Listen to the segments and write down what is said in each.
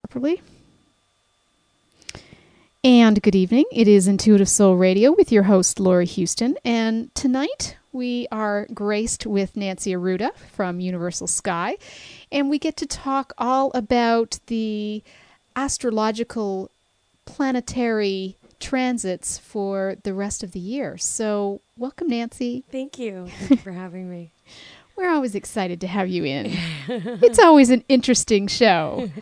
properly. And good evening. It is Intuitive Soul Radio with your host, Lori Houston. And tonight we are graced with Nancy Arruda from Universal Sky. And we get to talk all about the astrological planetary transits for the rest of the year. So welcome, Nancy. Thank you. Thank you for having me. We're always excited to have you in. It's always an interesting show.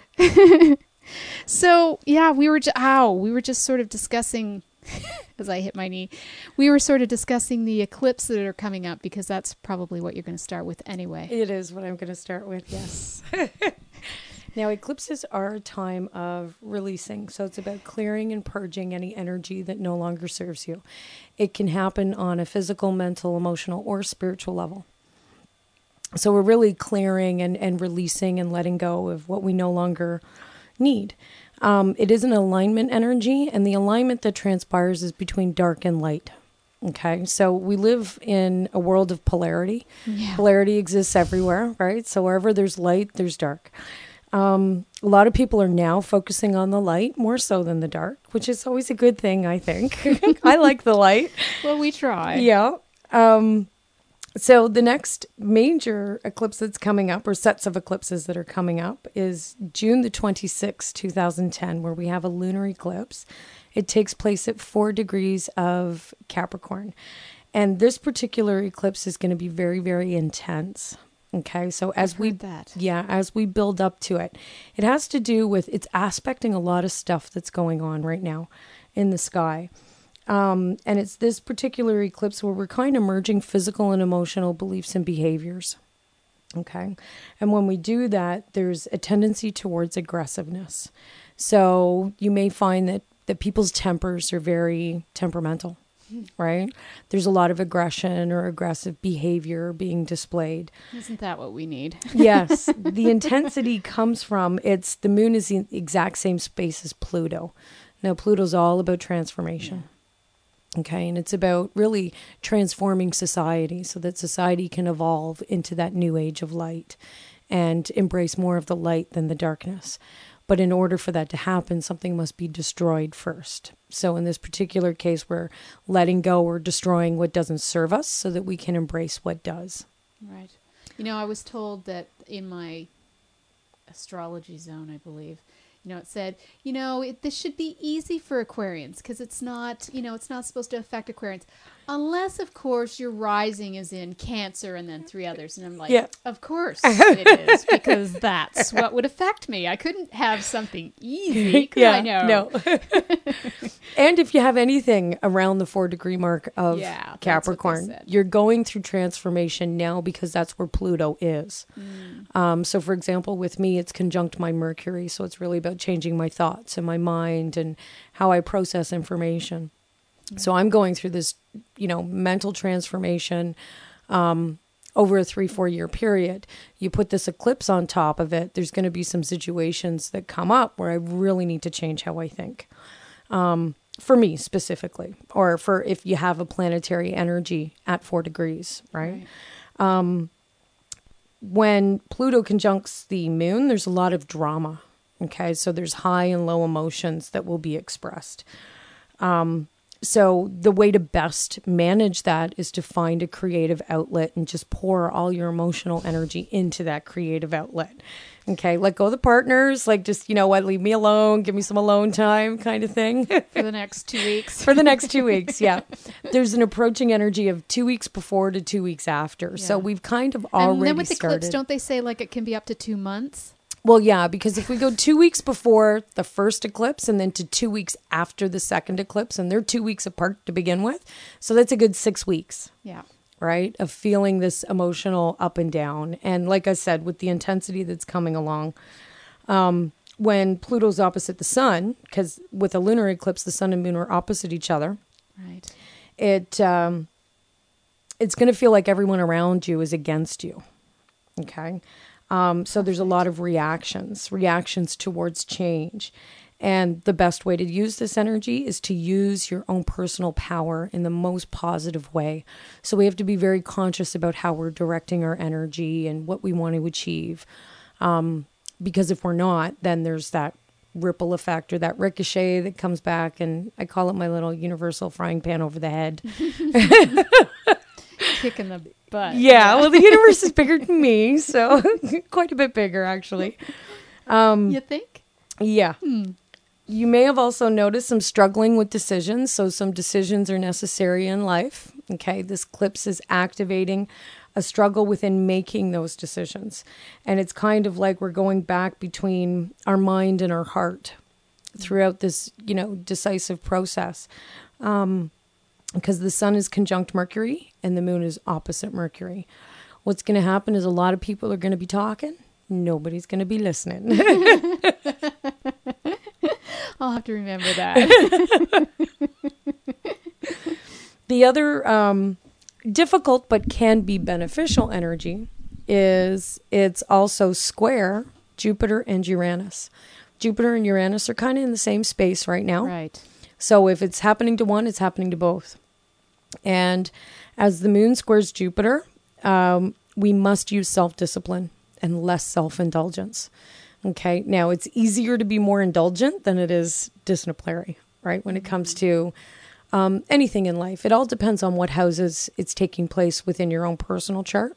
So, yeah, we were just sort of discussing, as I hit my knee, we were sort of discussing the eclipse that are coming up, because that's probably what you're going to start with anyway. It is what I'm going to start with, yes. Now, eclipses are a time of releasing. So it's about clearing and purging any energy that no longer serves you. It can happen on a physical, mental, emotional, or spiritual level. So we're really clearing and releasing and letting go of what we no longer need. It is an alignment energy, and the alignment that transpires is between dark and light. Okay, so we live in a world of polarity. Yeah. Polarity exists everywhere, right? So wherever there's light, there's dark. A lot of people are now focusing on the light more so than the dark, which is always a good thing, I think. I like the light. Well, we try. Yeah. So the next major eclipse that's coming up, or sets of eclipses that are coming up, is June the 26th, 2010, where we have a lunar eclipse. It takes place at 4 degrees of Capricorn. And this particular eclipse is going to be very, very intense. Okay, so as we build up to it, it has to do with, it's aspecting a lot of stuff that's going on right now in the sky. And it's this particular eclipse where we're kind of merging physical and emotional beliefs and behaviors. Okay. And when we do that, there's a tendency towards aggressiveness. So you may find that people's tempers are very temperamental, right? There's a lot of aggression or aggressive behavior being displayed. Isn't that what we need? Yes. The intensity comes from, the moon is in the exact same space as Pluto. Now, Pluto's all about transformation. Yeah. Okay, and it's about really transforming society so that society can evolve into that new age of light and embrace more of the light than the darkness. But in order for that to happen, something must be destroyed first. So in this particular case, we're letting go or destroying what doesn't serve us so that we can embrace what does. Right. You know, I was told that in my astrology zone, I believe, it said, this should be easy for Aquarians because it's not supposed to affect Aquarians. Unless, of course, your rising is in Cancer and then 3 others. And I'm like, yeah. Of course it is, because that's what would affect me. I couldn't have something easy, could I know? No. And if you have anything around the 4-degree mark of Capricorn, you're going through transformation now because that's where Pluto is. So, for example, with me, it's conjunct my Mercury. So it's really about changing my thoughts and my mind and how I process information. So I'm going through this, mental transformation over a 3-4 year period. You put this eclipse on top of it, there's going to be some situations that come up where I really need to change how I think. For me specifically, or for if you have a planetary energy at 4 degrees, right? When Pluto conjuncts the moon, there's a lot of drama. Okay, so there's high and low emotions that will be expressed. So the way to best manage that is to find a creative outlet and just pour all your emotional energy into that creative outlet. Okay, let go of the partners, like just, leave me alone, give me some alone time kind of thing. For the next 2 weeks. For the next 2 weeks, yeah. There's an approaching energy of 2 weeks before to 2 weeks after. Yeah. So we've kind of already started. And then with the eclipse, don't they say like it can be up to 2 months? Well, yeah, because if we go 2 weeks before the first eclipse and then to 2 weeks after the second eclipse, and they're 2 weeks apart to begin with, so that's a good 6 weeks. Yeah. Right? Of feeling this emotional up and down. And like I said, with the intensity that's coming along, when Pluto's opposite the sun, because with a lunar eclipse, the sun and moon are opposite each other. Right. It's going to feel like everyone around you is against you. Okay. So there's a lot of reactions towards change. And the best way to use this energy is to use your own personal power in the most positive way. So we have to be very conscious about how we're directing our energy and what we want to achieve. Because if we're not, then there's that ripple effect or that ricochet that comes back. And I call it my little universal frying pan over the head. Kicking the butt. Yeah, well, the universe is bigger than me, so quite a bit bigger, actually. You think? Yeah. You may have also noticed some struggling with decisions, so some decisions are necessary in life. Okay, this eclipse is activating a struggle within making those decisions. And it's kind of like we're going back between our mind and our heart throughout this, decisive process. Because the sun is conjunct Mercury and the moon is opposite Mercury. What's going to happen is a lot of people are going to be talking. Nobody's going to be listening. I'll have to remember that. The other difficult but can be beneficial energy is it's also square Jupiter and Uranus. Jupiter and Uranus are kind of in the same space right now. Right. So if it's happening to one, it's happening to both. And as the moon squares Jupiter, we must use self-discipline and less self-indulgence. Okay. Now, it's easier to be more indulgent than it is disciplinary, right? When it comes to anything in life. It all depends on what houses it's taking place within your own personal chart.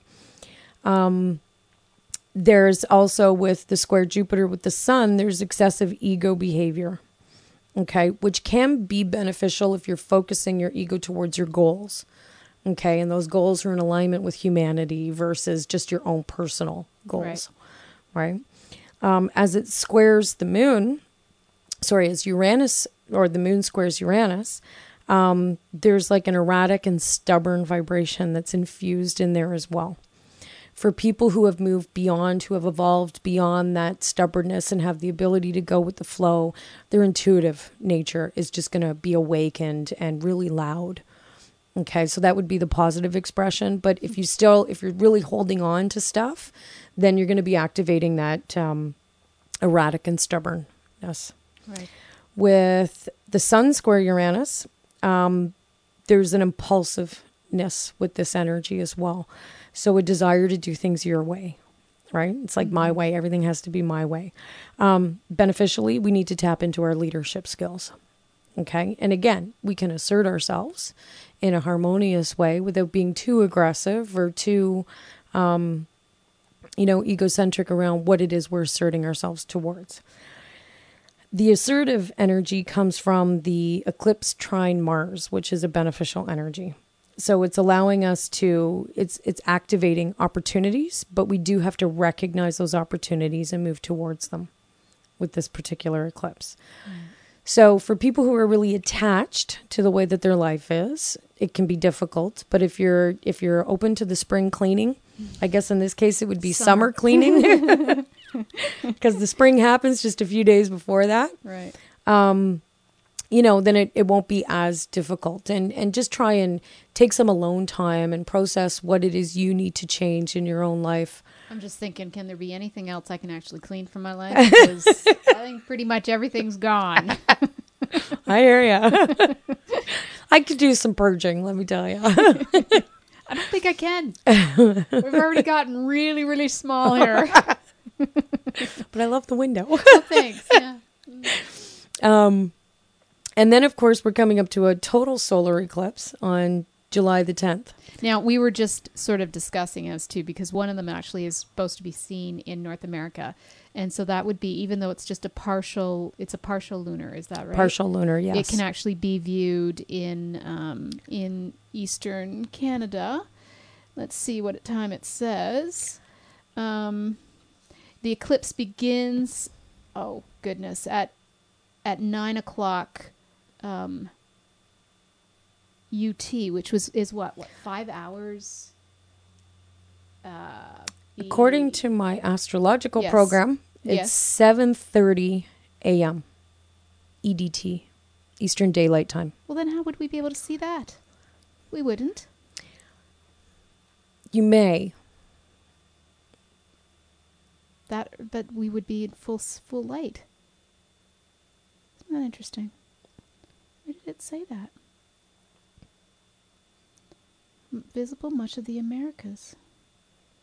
There's also, with the square Jupiter with the sun, there's excessive ego behavior. Okay, which can be beneficial if you're focusing your ego towards your goals. Okay, and those goals are in alignment with humanity versus just your own personal goals. Right? As it squares the moon, as Uranus, or the moon squares Uranus, there's like an erratic and stubborn vibration that's infused in there as well. For people who have moved beyond, who have evolved beyond that stubbornness and have the ability to go with the flow, their intuitive nature is just going to be awakened and really loud. Okay, so that would be the positive expression. But if you're really holding on to stuff, then you're going to be activating that erratic and stubbornness. Right. With the sun square Uranus, there's an impulsiveness with this energy as well. So a desire to do things your way, right? It's like my way. Everything has to be my way. Beneficially, we need to tap into our leadership skills. Okay. And again, we can assert ourselves in a harmonious way without being too aggressive or too, egocentric around what it is we're asserting ourselves towards. The assertive energy comes from the eclipse trine Mars, which is a beneficial energy. So it's allowing us it's activating opportunities, but we do have to recognize those opportunities and move towards them with this particular eclipse. So for people who are really attached to the way that their life is, it can be difficult. But if you're open to the spring cleaning, I guess in this case it would be summer cleaning, because the spring happens just a few days before that. Right. Then it won't be as difficult. And just try and take some alone time and process what it is you need to change in your own life. I'm just thinking, can there be anything else I can actually clean from my life? Because I think pretty much everything's gone. I hear ya. I could do some purging, let me tell you. I don't think I can. We've already gotten really, really small here. But I love the window. Oh, thanks. Yeah. And then, of course, we're coming up to a total solar eclipse on July the 10th. Now, we were just sort of discussing as to, because one of them actually is supposed to be seen in North America. And so that would be, even though it's just a partial lunar, is that right? Partial lunar, yes. It can actually be viewed in eastern Canada. Let's see what time it says. The eclipse begins, oh goodness, at 9 o'clock UT, which is what 5 hours? According to my astrological Yes. program, Yes. it's 7:30 a.m. EDT, Eastern Daylight Time. Well, then how would we be able to see that? We wouldn't. You may. But we would be in full light. Isn't that interesting? Where did it say that? Visible much of the Americas.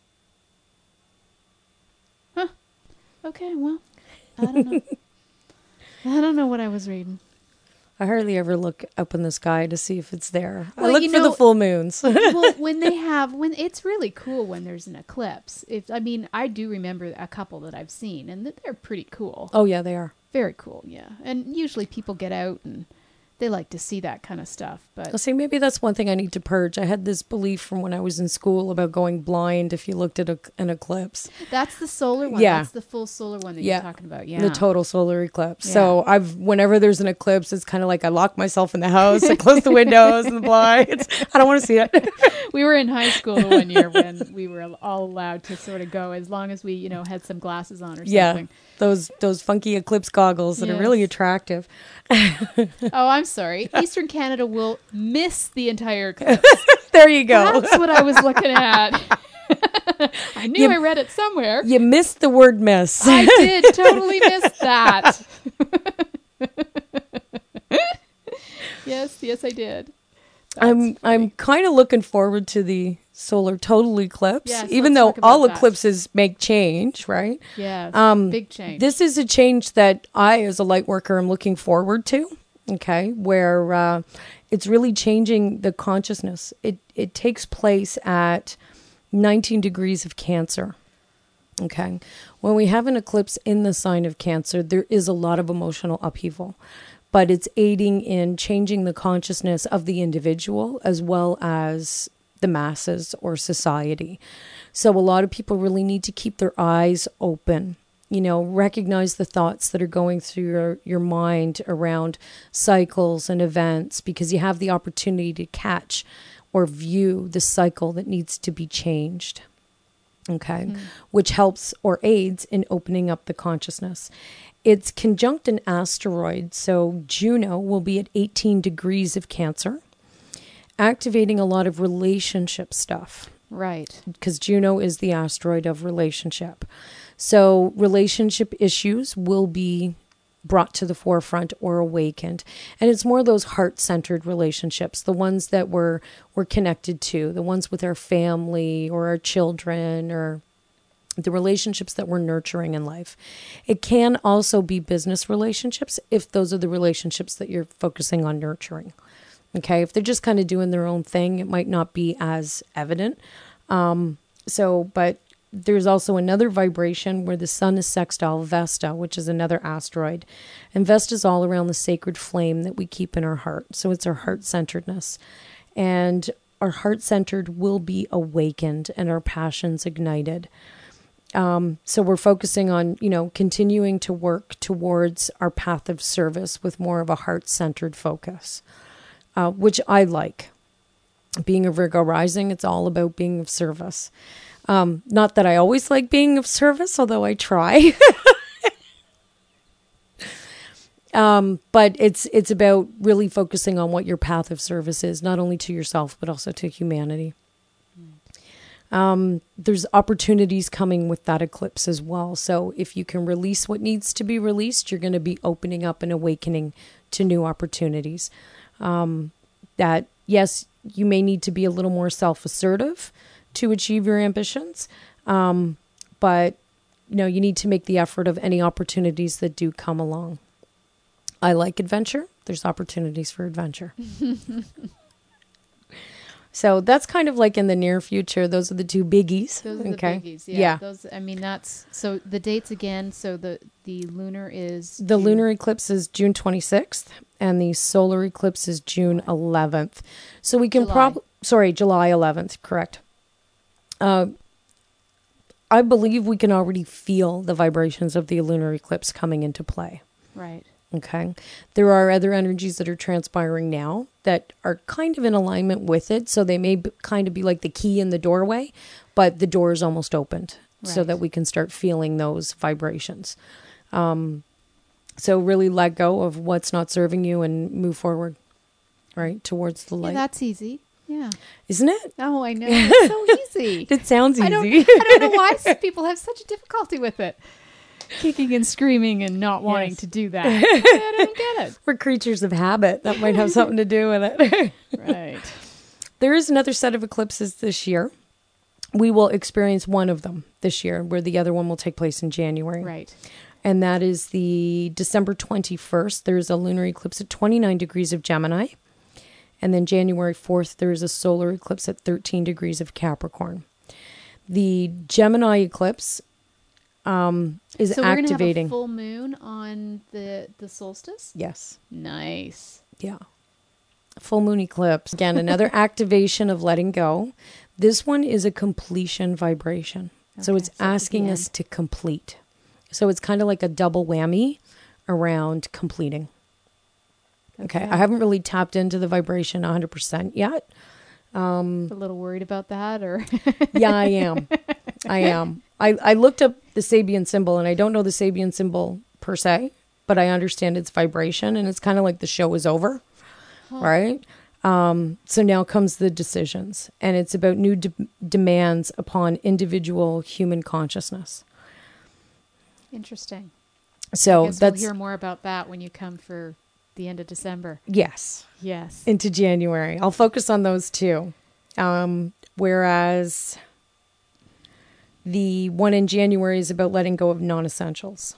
Huh. Okay, well, I don't know. I don't know what I was reading. I hardly ever look up in the sky to see if it's there. I Well, look for the full moons. Well, when it's really cool when there's an eclipse. I do remember a couple that I've seen, and they're pretty cool. Oh, yeah, they are. Very cool, yeah. And usually people get out and they like to see that kind of stuff. But I'll say maybe that's one thing I need to purge. I had this belief from when I was in school about going blind if you looked at an eclipse. that's the solar one. Yeah. That's the full solar one that Yeah. you're talking about. Yeah. The total solar eclipse. Yeah. So whenever there's an eclipse, it's kind of like I lock myself in the house, I close the windows and the blinds. I don't want to see it. We were in high school the one year when we were all allowed to sort of go as long as we, had some glasses on or Yeah, something. those funky eclipse goggles that are really Yes. attractive. Oh, I'm sorry. Eastern Canada will miss the entire eclipse. There you go. That's what I was looking at. I knew I read it somewhere. You missed the word miss. I did totally miss that. Yes, I did. I'm kind of looking forward to the solar total eclipse, Yes, even let's though talk about all that. eclipses make change, right? Yeah, big change. This is a change that I, as a light worker, am looking forward to. Okay, where it's really changing the consciousness. It takes place at 19 degrees of Cancer. Okay, when we have an eclipse in the sign of Cancer, there is a lot of emotional upheaval, but it's aiding in changing the consciousness of the individual as well as the masses or society. So a lot of people really need to keep their eyes open, recognize the thoughts that are going through your mind around cycles and events, because you have the opportunity to catch or view the cycle that needs to be changed. Okay, which helps or aids in opening up the consciousness. It's conjunct an asteroid, so Juno will be at 18 degrees of Cancer, activating a lot of relationship stuff. Right. Because Juno is the asteroid of relationship. So relationship issues will be brought to the forefront or awakened. And it's more those heart-centered relationships, the ones that we're connected to, the ones with our family or our children, or the relationships that we're nurturing in life. It can also be business relationships if those are the relationships that you're focusing on nurturing. Okay, if they're just kind of doing their own thing, it might not be as evident. But there's also another vibration where the sun is sextile Vesta, which is another asteroid. And Vesta is all around the sacred flame that we keep in our heart. So it's our heart-centeredness. And our heart-centered will be awakened and our passions ignited. So we're focusing on, continuing to work towards our path of service with more of a heart-centered focus, which I like. Being a Virgo rising, it's all about being of service. Not that I always like being of service, although I try. But it's about really focusing on what your path of service is, not only to yourself, but also to humanity. There's opportunities coming with that eclipse as well. So if you can release what needs to be released, you're going to be opening up and awakening to new opportunities. That, yes, you may need to be a little more self-assertive to achieve your ambitions. But, you need to make the effort of any opportunities that do come along. I like adventure. There's opportunities for adventure. So that's kind of like in the near future. Those are the two biggies. Those are the biggies. Yeah. Yeah. Those. That's so the dates again. So the lunar is The June. lunar eclipse is June 26th, and the solar eclipse is June 11th. So we can July 11th, correct. I believe we can already feel the vibrations of the lunar eclipse coming into play. Right. Okay. There are other energies that are transpiring now that are kind of in alignment with it. So they may kind of be like the key in the doorway, but the door is almost opened so that we can start feeling those vibrations. So really let go of what's not serving you and move forward, right, towards the light. Yeah, that's easy. Yeah. Isn't it? Oh, I know. It's so easy. It sounds easy. I don't know why people have such a difficulty with it. Kicking and screaming and not wanting to do that. I don't get it. We're creatures of habit. That might have something to do with it. Right. There is another set of eclipses this year. We will experience one of them this year, where the other one will take place in January. Right. And that is the December 21st. There's a lunar eclipse at 29 degrees of Gemini. And then January 4th, there's a solar eclipse at 13 degrees of Capricorn. The Gemini eclipse is So we're going to have a activating. full moon on the solstice? Yes. Nice. Yeah. Full moon eclipse. Again, another activation of letting go. This one is a completion vibration. So Okay, it's so at the asking end. us to complete. So it's kind of like a double whammy around completing. Okay. I haven't really tapped into the vibration 100% yet. A little worried about that, or Yeah, I am. I am. I looked up the Sabian symbol, and I don't know the Sabian symbol per se, but I understand its vibration, and it's kind of like the show is over, right? So now comes the decisions, and it's about new demands upon individual human consciousness. interesting. So I guess that's, we'll hear more about that when you come for the end of December. yes, Yes. into January. I'll focus on those two. Whereas the one in January is about letting go of non-essentials.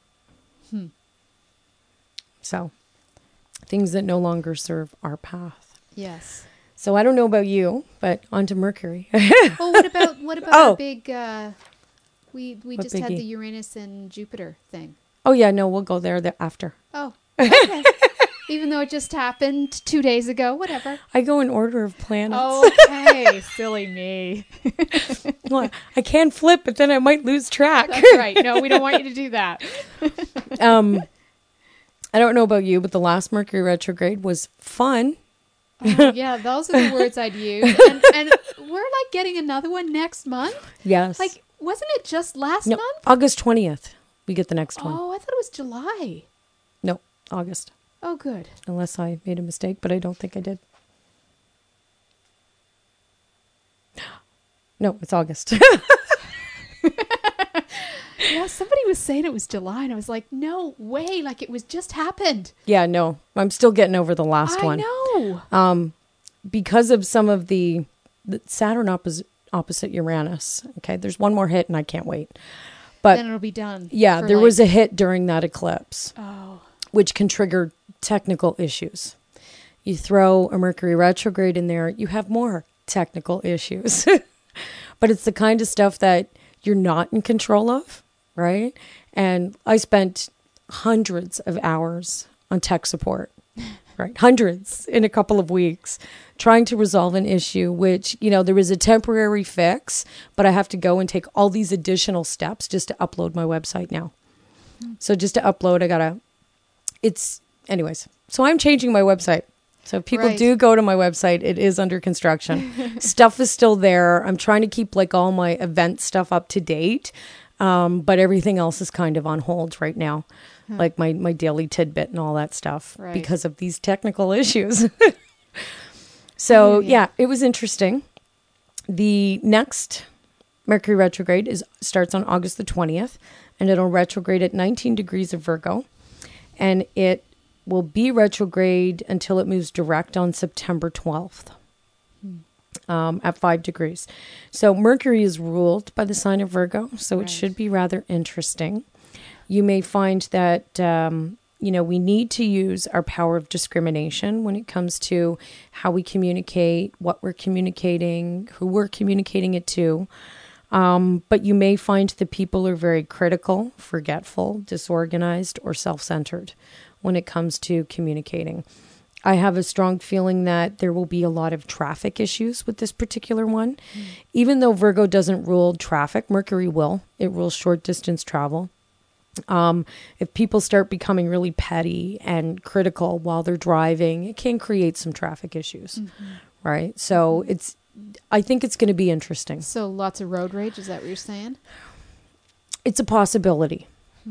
So things that no longer serve our path. Yes. So I don't know about you, but on to Mercury. Oh, what about Oh. our big? We What just had biggie? the Uranus and Jupiter thing. Oh yeah, no, we'll go there after. Oh, okay. Even though it just happened 2 days ago, whatever. I go in order of planets. Okay, silly me. Well, I can flip, but then I might lose track. That's right. No, we don't want you to do that. I don't know about you, but the last Mercury retrograde was fun. Oh, yeah, those are the words I'd use. And we're like getting another one next month. Yes. Like, wasn't it just last no, month? August 20th. We get the next one. Oh, I thought it was July. No, August. Oh, good. Unless I made a mistake, but I don't think I did. No, it's August. Yeah, somebody was saying it was July, and I was like, no way, like it was just happened. Yeah, no, I'm still getting over the last one. I know. Because of some of the Saturn opposite Uranus. Okay, there's one more hit and I can't wait. But Then it'll be done. yeah, for there like- was a hit during that eclipse, Oh, which can trigger technical issues. You throw a Mercury retrograde in there, you have more technical issues. But it's the kind of stuff that you're not in control of, right? And I spent hundreds of hours on tech support, right? Hundreds in a couple of weeks trying to resolve an issue, which, you know, there was a temporary fix, but I have to go and take all these additional steps just to upload my website now. So just to upload, anyways. So I'm changing my website. So if people Right. do go to my website, it is under construction. Stuff is still there. I'm trying to keep like all my event stuff up to date. But everything else is kind of on hold right now. Like my daily tidbit and all that stuff Right. because of these technical issues. So yeah, it was interesting. The next Mercury retrograde starts on August the 20th, and it'll retrograde at 19 degrees of Virgo. And it will be retrograde until it moves direct on September 12th at 5 degrees. So Mercury is ruled by the sign of Virgo, so Right. it should be rather interesting. You may find that, we need to use our power of discrimination when it comes to how we communicate, what we're communicating, who we're communicating it to. But you may find that people are very critical, forgetful, disorganized, or self-centered when it comes to communicating. I have a strong feeling that there will be a lot of traffic issues with this particular one. Even though Virgo doesn't rule traffic, Mercury will. It rules short distance travel. If people start becoming really petty and critical while they're driving, it can create some traffic issues, right? So I think it's going to be interesting. so lots of road rage. Is that what you're saying? It's a possibility.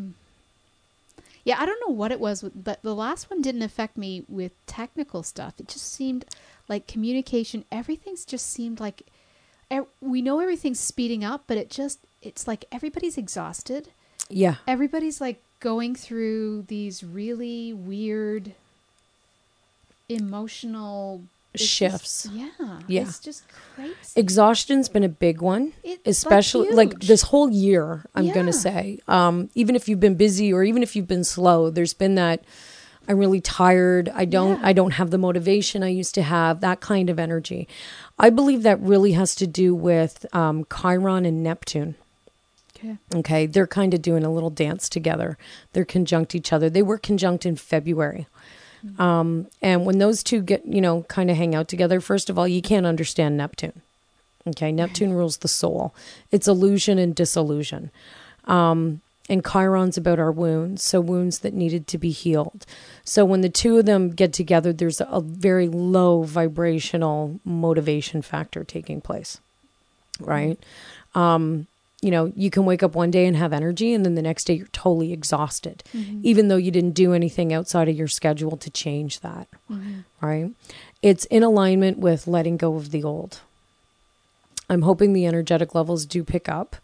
Yeah, I don't know what it was, but the last one didn't affect me with technical stuff. It just seemed like communication. Everything's just seemed like we know everything's speeding up, but it's like everybody's exhausted. Yeah. Everybody's like going through these really weird emotional shifts. Yeah. It's just crazy. Exhaustion's been a big one, It's especially like like huge. this whole year, I'm going to Yeah. say. Even if you've been busy or even if you've been slow, there's been that I'm really tired. I don't have the motivation I used to have, that kind of energy. I believe that really has to do with Chiron and Neptune. Okay. Okay, they're kind of doing a little dance together. They're conjunct each other. They were conjunct in February. And when those two get, kind of hang out together, first of all, you can't understand Neptune. Okay, Neptune rules the soul. It's illusion and disillusion. And Chiron's about our wounds, so wounds that needed to be healed. So when the two of them get together, there's a very low vibrational motivation factor taking place, right? You can wake up one day and have energy, and then the next day you're totally exhausted, even though you didn't do anything outside of your schedule to change that, right? It's in alignment with letting go of the old. I'm hoping the energetic levels do pick up.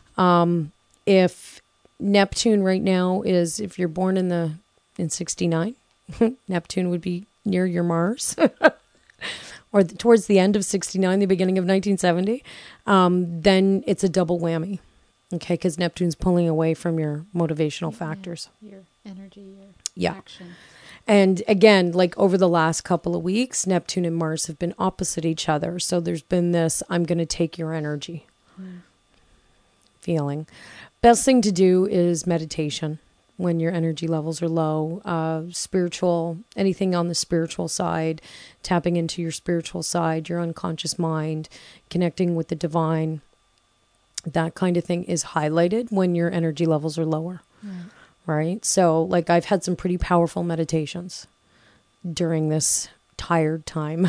If Neptune right now is, if you're born in 69, Neptune would be near your Mars. Or towards the end of 69, the beginning of 1970, then it's a double whammy, okay? Because Neptune's pulling away from your motivational factors. Your energy, your Yeah. action. And again, like over the last couple of weeks, Neptune and Mars have been opposite each other. So there's been this, I'm going to take your energy feeling. Best thing to do is meditation when your energy levels are low, spiritual, anything on the spiritual side, tapping into your spiritual side, your unconscious mind, connecting with the divine, that kind of thing is highlighted when your energy levels are lower, right? So like I've had some pretty powerful meditations during this tired time.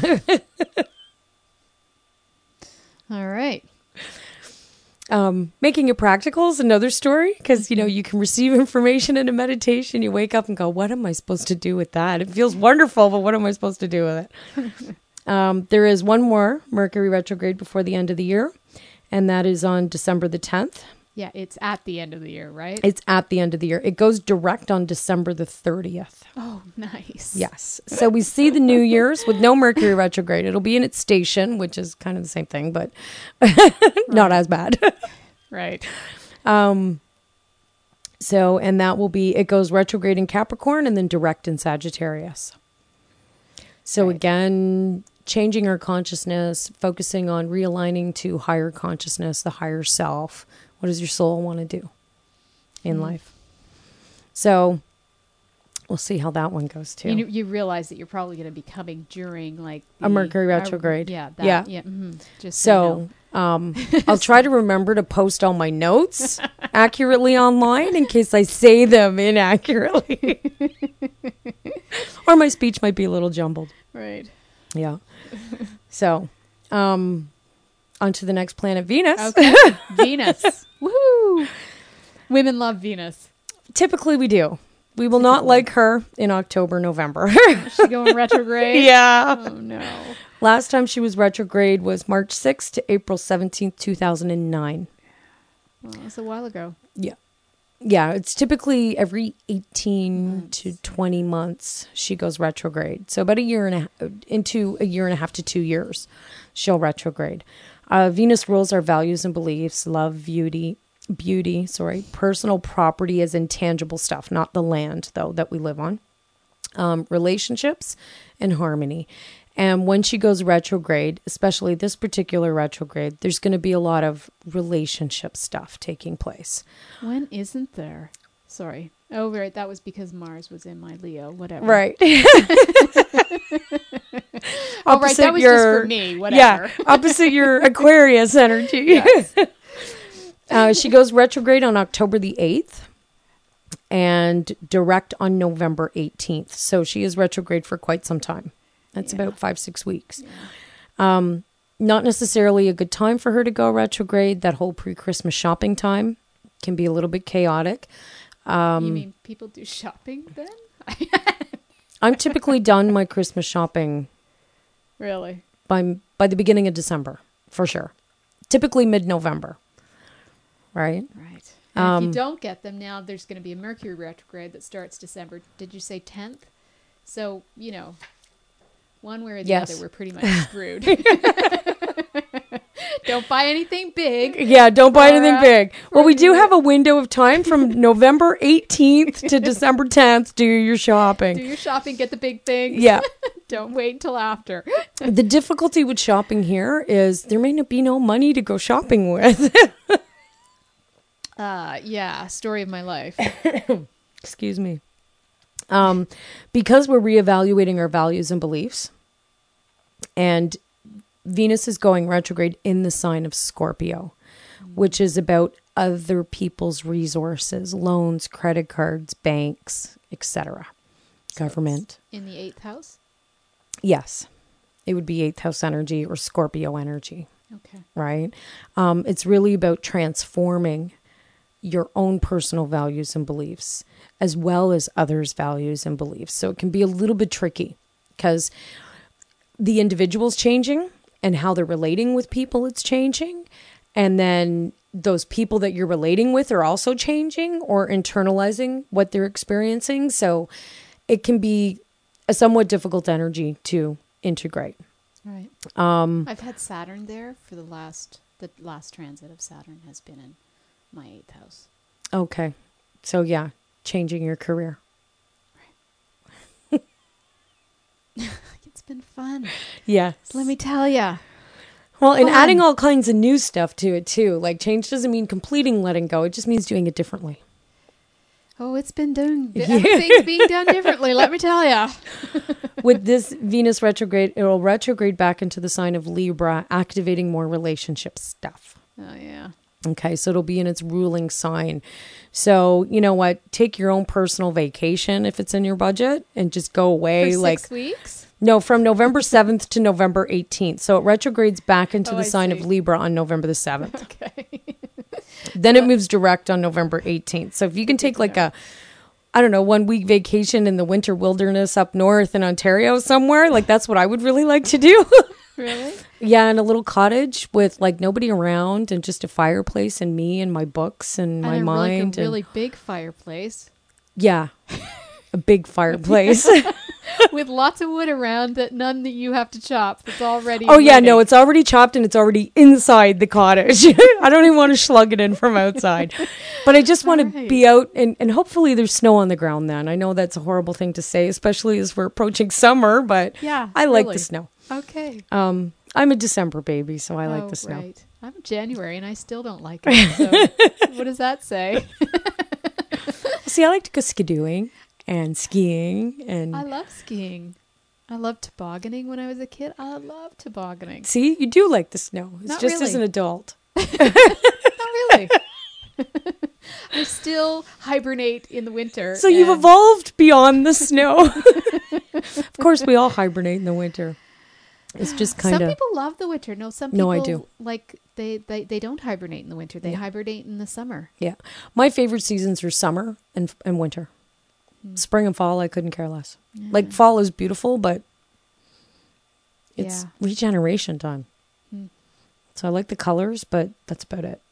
All right. Making it practical is another story because, you can receive information in a meditation. You wake up and go, what am I supposed to do with that? It feels wonderful, but what am I supposed to do with it? There is one more Mercury retrograde before the end of the year, and that is on December the 10th. Yeah, it's at the end of the year, right? It's at the end of the year. It goes direct on December the 30th. Oh, nice. Yes. So we see the New Year's with no Mercury retrograde. It'll be in its station, which is kind of the same thing, but not as bad. Right. So, and that will be, it goes retrograde in Capricorn and then direct in Sagittarius. So again, changing our consciousness, focusing on realigning to higher consciousness, the higher self. What does your soul want to do in life? So we'll see how that one goes too. You realize that you're probably going to be coming during like A Mercury retrograde. Yeah. Yeah. Just So I'll try to remember to post all my notes accurately online in case I say them inaccurately. Or my speech might be a little jumbled. right. Yeah. So, on to the next planet, Venus. Okay. Venus. Woohoo! Women love Venus. Typically we do. We will not like her in October, November. Is she going retrograde? Yeah. Oh, no. Last time she was retrograde was March 6th to April 17th, 2009. Well, that's a while ago. Yeah. Yeah, it's typically every 18 to 20 months she goes retrograde. So about into a year and a half to 2 years, she'll retrograde. Venus rules our values and beliefs, love, beauty, personal property as intangible stuff, not the land, though, that we live on, relationships, and harmony. And when she goes retrograde, especially this particular retrograde, there's going to be a lot of relationship stuff taking place. When isn't there? Sorry. Oh, right. That was because Mars was in my Leo. Whatever. Right. Oh, right. That was just for me. Whatever. Yeah. Opposite your Aquarius energy. Yes. She goes retrograde on October the 8th and direct on November 18th. So she is retrograde for quite some time. That's about 5-6 weeks. Yeah. Not necessarily a good time for her to go retrograde. That whole pre-Christmas shopping time can be a little bit chaotic. You mean people do shopping then? I'm typically done my Christmas shopping Really? by the beginning of December, for sure. Typically mid-November, right? Right. And if you don't get them now, there's going to be a Mercury retrograde that starts December. Did you say 10th? So, One way or the Yes. other, we're pretty much screwed. Don't buy anything big. Yeah, don't buy anything big. Well, we do the- have a window of time from November 18th to December 10th. Do your shopping. Do your shopping, get the big things. Yeah. Don't wait until after. The difficulty with shopping here is there may not be no money to go shopping with. Yeah, story of my life. Excuse me. Because we're reevaluating our values and beliefs, and Venus is going retrograde in the sign of Scorpio, which is about other people's resources, loans, credit cards, banks, etc. Government. In the 8th house? Yes. It would be 8th house energy or Scorpio energy, Okay. right? It's really about transforming your own personal values and beliefs as well as others' values and beliefs. So it can be a little bit tricky because the individual's changing and how they're relating with people, it's changing. And then those people that you're relating with are also changing or internalizing what they're experiencing. So it can be a somewhat difficult energy to integrate. Right. I've had Saturn there for the last transit of Saturn has been in my 8th house. Okay. So yeah, changing your career. It's been fun. Yes. Let me tell ya. Well, and Fun. adding all kinds of new stuff to it too. Like change doesn't mean completing letting go. It just means doing it differently. Oh, it's been done. Everything's being done differently. Let me tell ya. With this Venus retrograde, it will retrograde back into the sign of Libra, activating more relationship stuff. Oh yeah. Okay, so it'll be in its ruling sign. So, you know what? Take your own personal vacation if it's in your budget and just go away. For like 6 weeks? No, from November 7th to November 18th. So it retrogrades back into Oh, the I sign see. of Libra on November the 7th. Okay. Then it moves direct on November 18th. So if you can take like a, I don't know, 1 week vacation in the winter wilderness up north in Ontario somewhere, like that's what I would really like to do. Really? Yeah, in a little cottage with like nobody around and just a fireplace and me and my books and my And mind. like a really big fireplace Yeah, a big fireplace. with lots of wood around none that you have to chop. That's already Oh yeah, ready. no, it's already chopped and it's already inside the cottage. I don't even want to slug it in from outside. But I just want to Right. be out and hopefully there's snow on the ground then. I know that's a horrible thing to say, especially as we're approaching summer, but Yeah, I like really. the snow. Okay. I'm a December baby, so I like the snow. Right. I'm January and I still don't like it. So what does that say? See, I like to go skidooing and skiing and I love skiing. I loved tobogganing when I was a kid. I love tobogganing. see, you do like the snow. It's Not just as really. an adult. Not really. I still hibernate in the winter. So you've and- evolved beyond the snow. Of course, we all hibernate in the winter. It's just kind Some of people love the winter. No, some people No, I do. like they don't hibernate in the winter. They hibernate in the summer. yeah. My favorite seasons are summer and winter. Spring and fall, I couldn't care less. Like fall is beautiful, but it's Yeah. regeneration time. So I like the colors, but that's about it.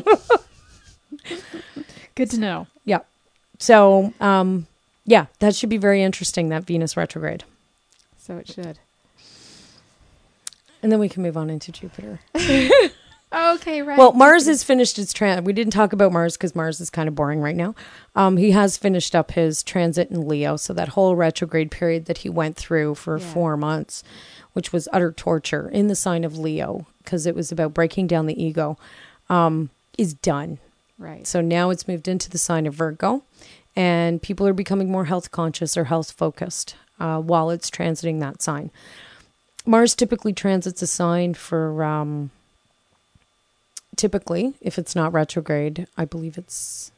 Good to know. Yeah. So yeah, that should be very interesting. That Venus retrograde, So it should. and then we can move on into Jupiter. Okay, right. Well, Mars has finished its transit. We didn't talk about Mars because Mars is kind of boring right now. He has finished up his transit in Leo. So that whole retrograde period that he went through for 4 months, which was utter torture in the sign of Leo because it was about breaking down the ego, is done. Right. So now it's moved into the sign of Virgo and people are becoming more health conscious or health focused while it's transiting that sign. Mars typically transits a sign for... typically, if it's not retrograde, I believe it's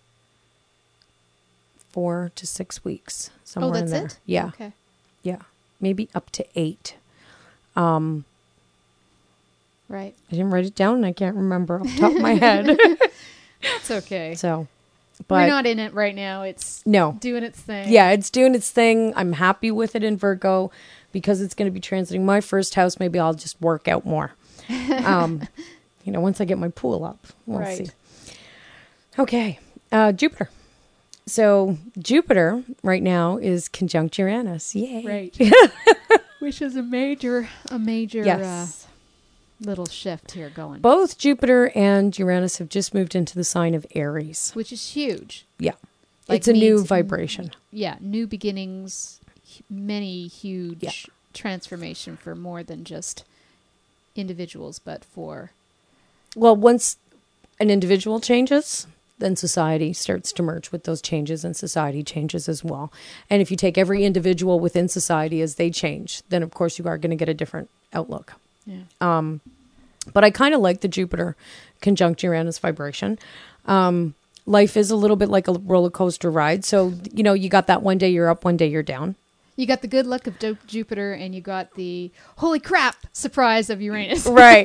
4 to 6 weeks. Somewhere that's in there. it? Yeah. Okay. Yeah. Maybe up to 8. Right. I didn't write it down and I can't remember off the top of my head. That's okay. So, We're but not in it right now. It's no. doing its thing. Yeah, it's doing its thing. I'm happy with it in Virgo because it's going to be transiting my first house. Maybe I'll just work out more. Once I get my pool up, we'll Right. see. Okay, Jupiter. So Jupiter right now is conjunct Uranus. Yay. Right. Which is a major Yes. little shift here going. Both Jupiter and Uranus have just moved into the sign of Aries. Which is huge. Yeah. Like It's a new means- vibration. Yeah, new beginnings, many huge transformation for more than just individuals, but for... Well, once an individual changes, then society starts to merge with those changes and society changes as well. And if you take every individual within society as they change, then of course you are going to get a different outlook. Yeah. But I kind of like the Jupiter conjunct Uranus vibration. Life is a little bit like a roller coaster ride. So, you know, you got that one day you're up, one day you're down. You got the good luck of Jupiter, and you got the holy crap surprise of Uranus. Right.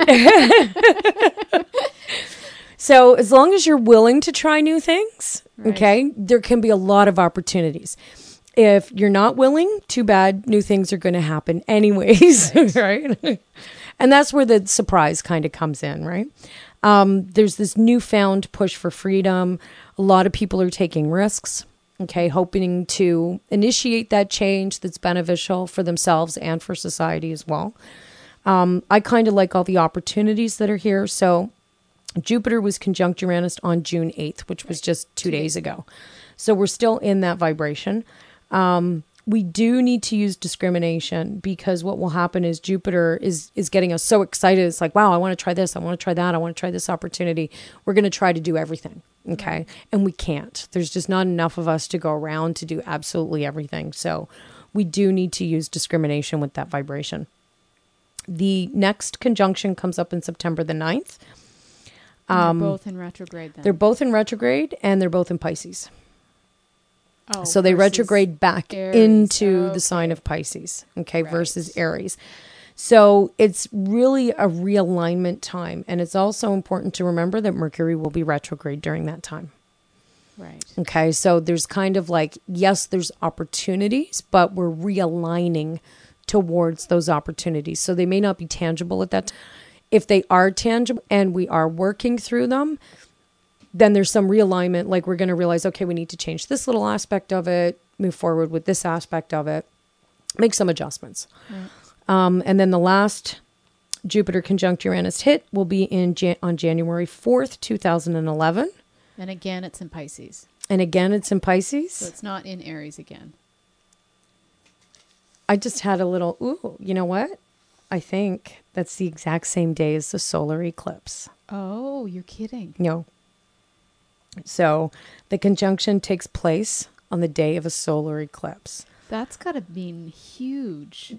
So as long as you're willing to try new things, Right. okay, there can be a lot of opportunities. If you're not willing, too bad, new things are going to happen anyways, right? And that's where the surprise kind of comes in, right? There's this newfound push for freedom. A lot of people are taking risks, okay, hoping to initiate that change that's beneficial for themselves and for society as well. I kind of like all the opportunities that are here. So Jupiter was conjunct Uranus on June 8th, which was just 2 days ago. So we're still in that vibration. We do need to use discrimination, because what will happen is Jupiter is getting us so excited. It's like, wow, I want to try this. I want to try that. I want to try this opportunity. We're going to try to do everything. Okay. And we can't. There's just not enough of us to go around to do absolutely everything. So we do need to use discrimination with that vibration. The next conjunction comes up in September the 9th. They're both in retrograde then. They're both in retrograde and they're both in Pisces. Oh, So they versus retrograde back Aries. into Okay. the sign of Pisces, okay, Right. versus Aries. So it's really a realignment time. And it's also important to remember that Mercury will be retrograde during that time. Right. Okay, so there's kind of like, yes, there's opportunities, but we're realigning towards those opportunities. So they may not be tangible at that time. If they are tangible and we are working through them, then there's some realignment. Like we're going to realize, okay, we need to change this little aspect of it, move forward with this aspect of it, make some adjustments. Right. And then the last Jupiter conjunct Uranus hit will be on January 4th, 2011. And again, it's in Pisces. And again, it's in Pisces. So it's not in Aries again. I just had a little, ooh, you know what? I think that's the exact same day as the solar eclipse. Oh, you're kidding. No. So the conjunction takes place on the day of a solar eclipse. That's got to be huge.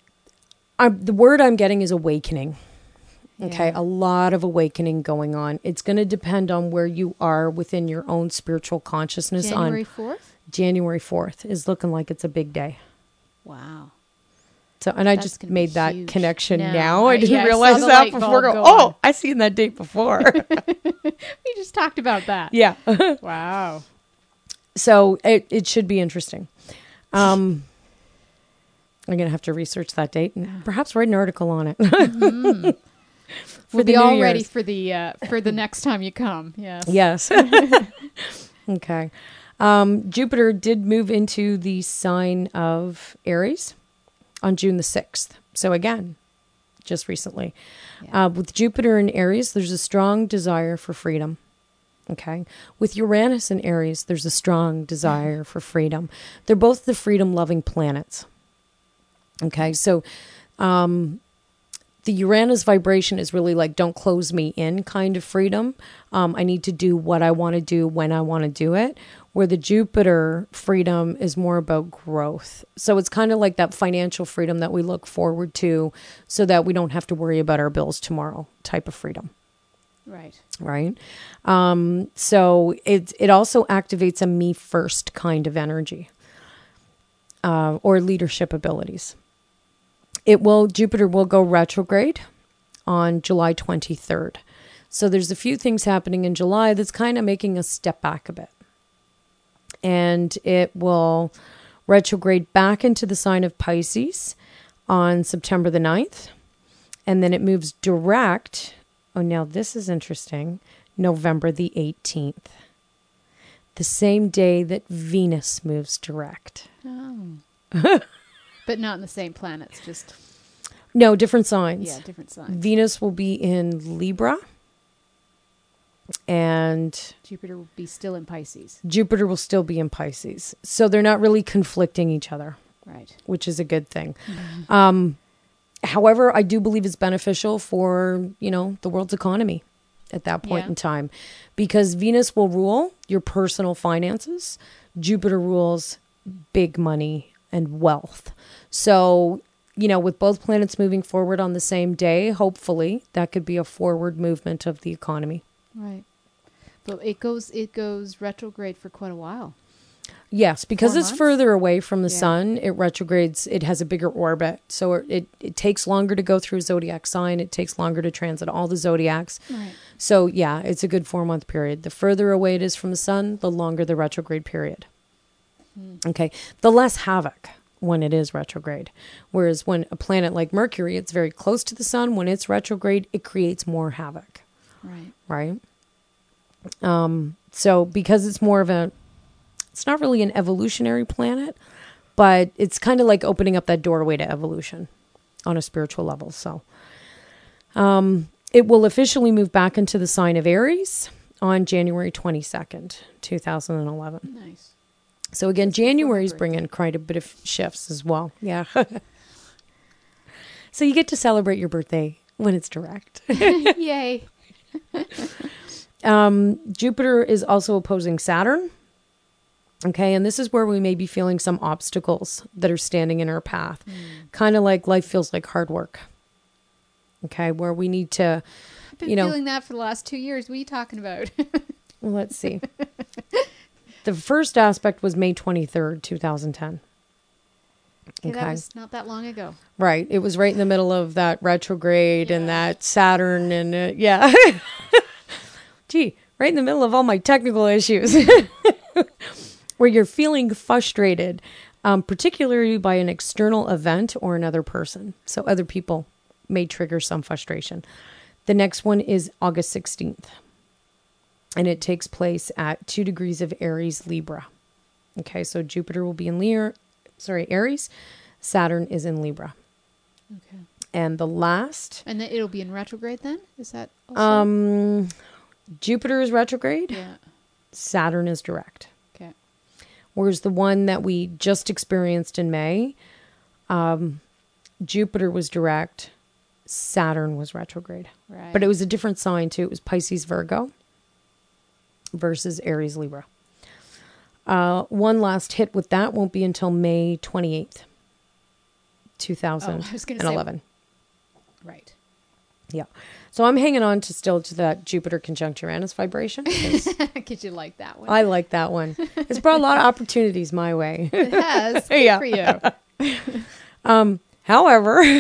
The word I'm getting is awakening. Okay, Yeah. a lot of awakening going on. It's going to depend on where you are within your own spiritual consciousness. January On 4th? January 4th is looking like it's a big day. Wow. So, and I That's just gonna be made that huge. connection Now, now. I didn't I saw realize the that light before. bulb go Oh, on. I seen that date before. We just talked about that. Yeah. Wow. So it should be interesting. I'm going to have to research that date and perhaps write an article on it. We'll the be New all ready Year's. for the next time you come. Yes. Yes. Okay. Jupiter did move into the sign of Aries on June the 6th. So again, just recently. Yeah. With Jupiter in Aries, there's a strong desire for freedom. Okay. With Uranus in Aries, there's a strong desire for freedom. They're both the freedom-loving planets. Okay. So the Uranus vibration is really like, don't close me in kind of freedom. I need to do what I want to do when I want to do it. Where the Jupiter freedom is more about growth. So it's kind of like that financial freedom that we look forward to so that we don't have to worry about our bills tomorrow type of freedom. Right. Right. So it also activates a me first kind of energy or leadership abilities. Jupiter will go retrograde on July 23rd. So there's a few things happening in July that's kind of making us step back a bit. And it will retrograde back into the sign of Pisces on September the 9th. And then it moves direct. Oh, now this is interesting. November the 18th. The same day that Venus moves direct. Oh. But not in the same planets, just, No, different signs. yeah, different signs. Venus will be in Libra, and Jupiter will be still in Pisces. Jupiter will still be in Pisces. So they're not really conflicting each other, Right. which is a good thing. However, I do believe it's beneficial for, the world's economy at that point Yeah. in time, because Venus will rule your personal finances. Jupiter rules big money and wealth. So, with both planets moving forward on the same day, hopefully that could be a forward movement of the economy. Right. But it goes retrograde for quite a while. Yes, because 4 it's months? further away from the Yeah. sun, it retrogrades, it has a bigger orbit. So it takes longer to go through a zodiac sign. It takes longer to transit all the zodiacs. Right. So yeah, it's a good 4-month period. The further away it is from the sun, the longer the retrograde period. Okay. The less havoc when it is retrograde. Whereas when a planet like Mercury, it's very close to the sun, when it's retrograde, it creates more havoc. Right. Right? So because it's more of it's not really an evolutionary planet, but it's kind of like opening up that doorway to evolution on a spiritual level. So it will officially move back into the sign of Aries on January 22nd, 2011. Nice. So again, January's birthday. bringing quite a bit of shifts as well. Yeah. So you get to celebrate your birthday when it's direct. Yay. Jupiter is also opposing Saturn. Okay, and this is where we may be feeling some obstacles that are standing in our path. Kind of like life feels like hard work. Okay, where we need to, I've been feeling that for the last 2 years. What are you talking about? well, let's see. The first aspect was May 23rd, 2010. Okay, that was not that long ago. Right. It was right in the middle of that retrograde and that Saturn and yeah. Gee, right in the middle of all my technical issues where you're feeling frustrated, particularly by an external event or another person. So other people may trigger some frustration. The next one is August 16th. And it takes place at 2 degrees of Aries, Libra. Okay, so Jupiter will be in Aries. Saturn is in Libra. Okay. And the last... And then it'll be in retrograde then? Is that also? Jupiter is retrograde. Yeah. Saturn is direct. Okay. Whereas the one that we just experienced in May, Jupiter was direct. Saturn was retrograde. Right. But it was a different sign too. It was Pisces, Virgo versus Aries, Libra. One last hit with that won't be until May 28th, 2011. Right. Yeah. So I'm hanging on to that Jupiter conjunct Uranus vibration. Because you like that one. I like that one. It's brought a lot of opportunities my way. It has. Good Yeah. for you. However,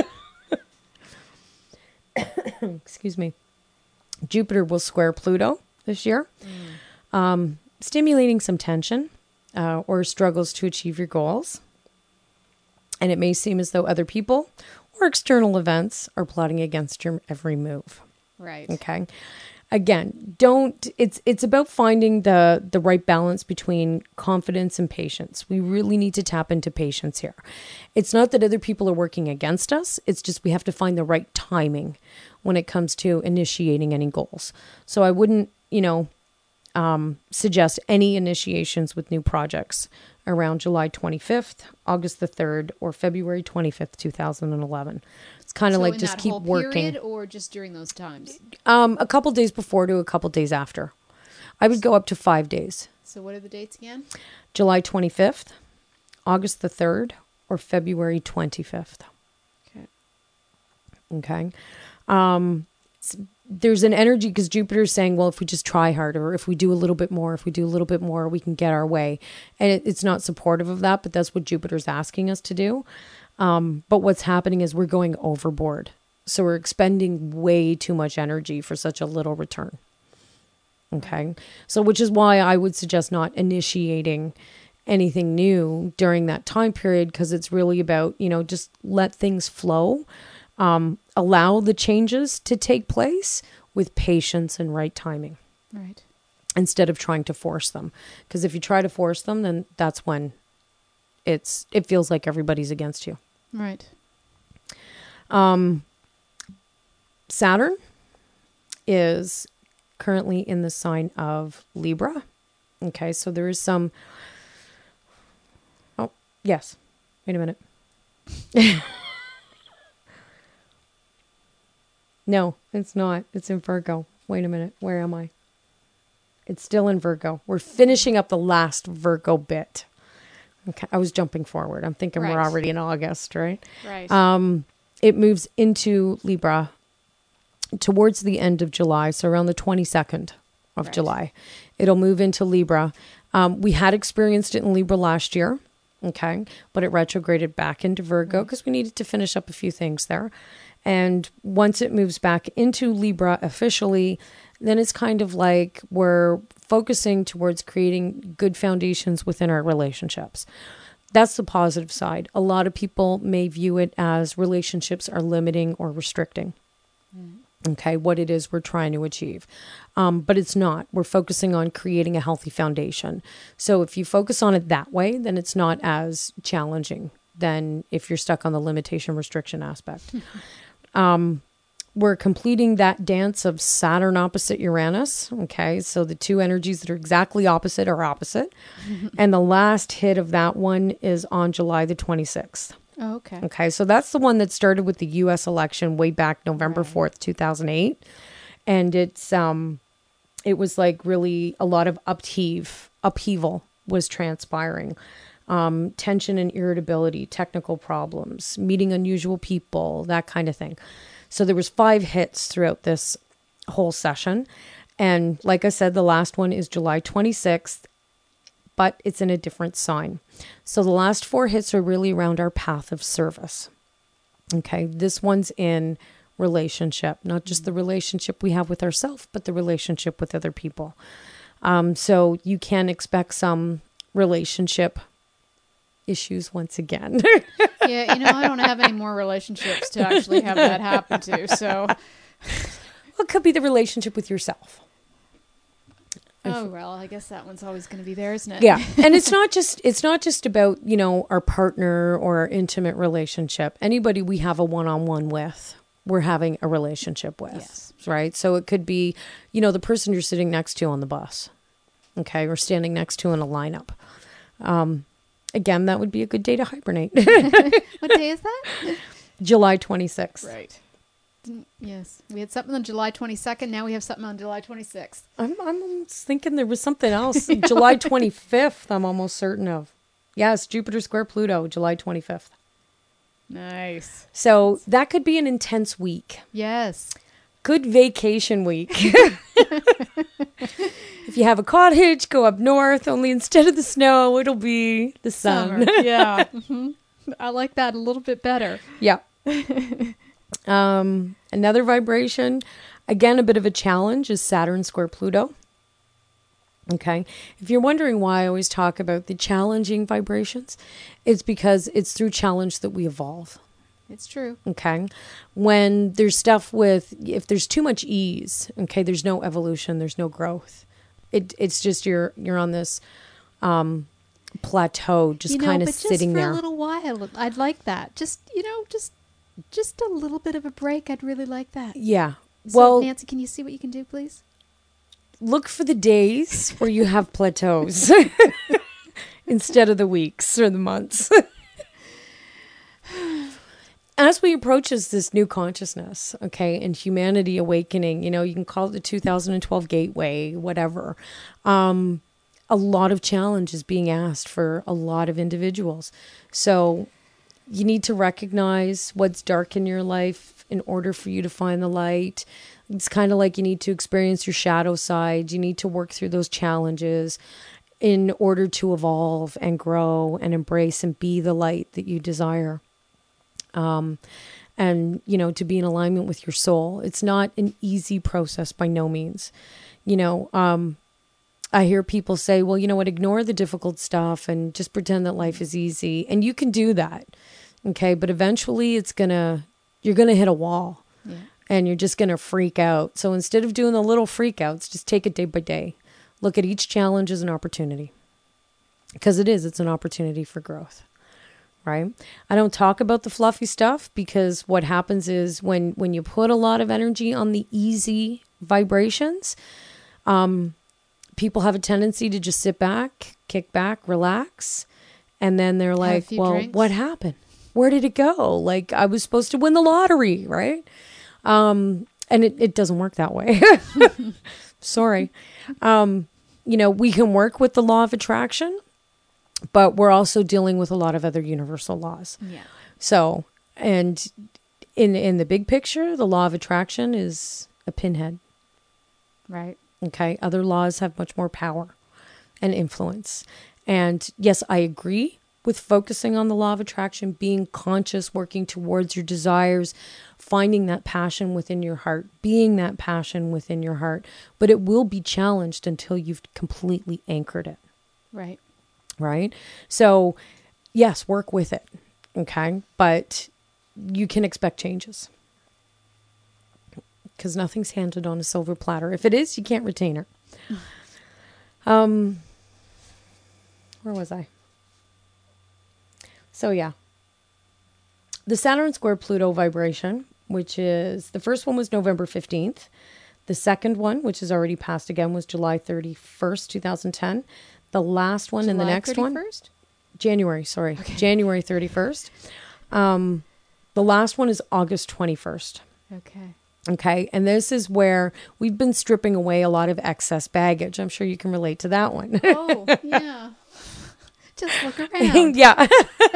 excuse me, Jupiter will square Pluto this year, stimulating some tension or struggles to achieve your goals. And it may seem as though other people or external events are plotting against your every move. Right. Okay. Again, it's about finding the right balance between confidence and patience. We really need to tap into patience here. It's not that other people are working against us. It's just we have to find the right timing when it comes to initiating any goals. So I wouldn't, suggest any initiations with new projects around July 25th, August the 3rd, or February 25th, 2011. It's kind of like just keep working. Period, or just during those times? A couple days before to a couple days after. I would go up to 5 days. So what are the dates again? July 25th, August the 3rd, or February 25th. Okay. There's an energy because Jupiter's saying, well, if we just try harder, if we do a little bit more, we can get our way. And it's not supportive of that, but that's what Jupiter's asking us to do. But what's happening is we're going overboard. So we're expending way too much energy for such a little return. Okay. So which is why I would suggest not initiating anything new during that time period, because it's really about, just let things flow. Allow the changes to take place with patience and right timing. Right. Instead of trying to force them. Because if you try to force them, then that's when it feels like everybody's against you. Right. Saturn is currently in the sign of Libra. Okay, so there is some... Oh, yes. Wait a minute. No, it's not. It's in Virgo. Wait a minute. Where am I? It's still in Virgo. We're finishing up the last Virgo bit. Okay, I was jumping forward. I'm thinking we're already in August, right? Right. It moves into Libra towards the end of July, so around the 22nd of July. It'll move into Libra. We had experienced it in Libra last year, okay, but it retrograded back into Virgo because we needed to finish up a few things there. And once it moves back into Libra officially, then it's kind of like we're focusing towards creating good foundations within our relationships. That's the positive side. A lot of people may view it as relationships are limiting or restricting. Okay, what it is we're trying to achieve. But it's not. We're focusing on creating a healthy foundation. So if you focus on it that way, then it's not as challenging than if you're stuck on the limitation restriction aspect. We're completing that dance of Saturn opposite Uranus. Okay, so the two energies that are exactly opposite are opposite. And the last hit of that one is on July the 26th. Oh, okay. Okay, so that's the one that started with the U.S. election way back November 4th, 2008. And it was like really a lot of upheaval was transpiring. Tension and irritability, technical problems, meeting unusual people, that kind of thing. So there was 5 hits throughout this whole session. And like I said, the last one is July 26th, but it's in a different sign. So the last 4 hits are really around our path of service. Okay, this one's in relationship, not just the relationship we have with ourselves, but the relationship with other people. So you can expect some relationship issues once again. Yeah, I don't have any more relationships to actually have that happen to. So, well, it could be the relationship with yourself. Oh, well, I guess that one's always going to be there, isn't it? Yeah. And it's not just about, our partner or our intimate relationship. Anybody we have a one-on-one with, we're having a relationship with. Yes. Right. So it could be, the person you're sitting next to on the bus. Okay. Or standing next to in a lineup. Again, that would be a good day to hibernate. What day is that? July 26th. Right. Yes. We had something on July 22nd. Now we have something on July 26th. I'm thinking there was something else. July 25th, I'm almost certain of. Yes, Jupiter square Pluto, July 25th. Nice. So that could be an intense week. Yes. Good vacation week. If you have a cottage, go up north. Only instead of the snow, it'll be the sun. Summer. Yeah. Mm-hmm. I like that a little bit better. Yeah. Another vibration, again, a bit of a challenge, is Saturn square Pluto. Okay. If you're wondering why I always talk about the challenging vibrations, it's because it's through challenge that we evolve. It's true. Okay. When there's if there's too much ease, okay, there's no evolution, there's no growth. It's just you're on this plateau, just kind of sitting there. Just for a little while, I'd like that. Just a little bit of a break. I'd really like that. Yeah. So, Well, Nancy, can you see what you can do, please? Look for the days where you have plateaus instead of the weeks or the months. As we approach this new consciousness, okay, and humanity awakening, you can call it the 2012 gateway, whatever. A lot of challenge is being asked for a lot of individuals. So you need to recognize what's dark in your life in order for you to find the light. It's kind of like you need to experience your shadow side. You need to work through those challenges in order to evolve and grow and embrace and be the light that you desire. And, to be in alignment with your soul. It's not an easy process by no means. I hear people say, well, you know what, ignore the difficult stuff and just pretend that life is easy. And you can do that. Okay. But eventually you're going to hit a wall. Yeah. And you're just going to freak out. So instead of doing the little freak outs, just take it day by day. Look at each challenge as an opportunity. Because it's an opportunity for growth. right? I don't talk about the fluffy stuff because what happens is when you put a lot of energy on the easy vibrations, people have a tendency to just sit back, kick back, relax. And then they're like, well, drinks. What happened? Where did it go? Like, I was supposed to win the lottery, right? And it doesn't work that way. Sorry. We can work with the law of attraction, but we're also dealing with a lot of other universal laws. Yeah. So, and in the big picture, the law of attraction is a pinhead. Right. Okay. Other laws have much more power and influence. And yes, I agree with focusing on the law of attraction, being conscious, working towards your desires, finding that passion within your heart, being that passion within your heart. But it will be challenged until you've completely anchored it. Right. Right? So, yes, work with it. Okay. But you can expect changes. Because nothing's handed on a silver platter. If it is, you can't retain her. Where was I? So yeah. The Saturn square Pluto vibration, which is, the first one was November 15th. The second one, which is already passed again, was July 31st, 2010. The last one and the next 31st? one. January 31st. The last one is August 21st. Okay. Okay. And this is where we've been stripping away a lot of excess baggage. I'm sure you can relate to that one. Oh, yeah. Just look around. Yeah.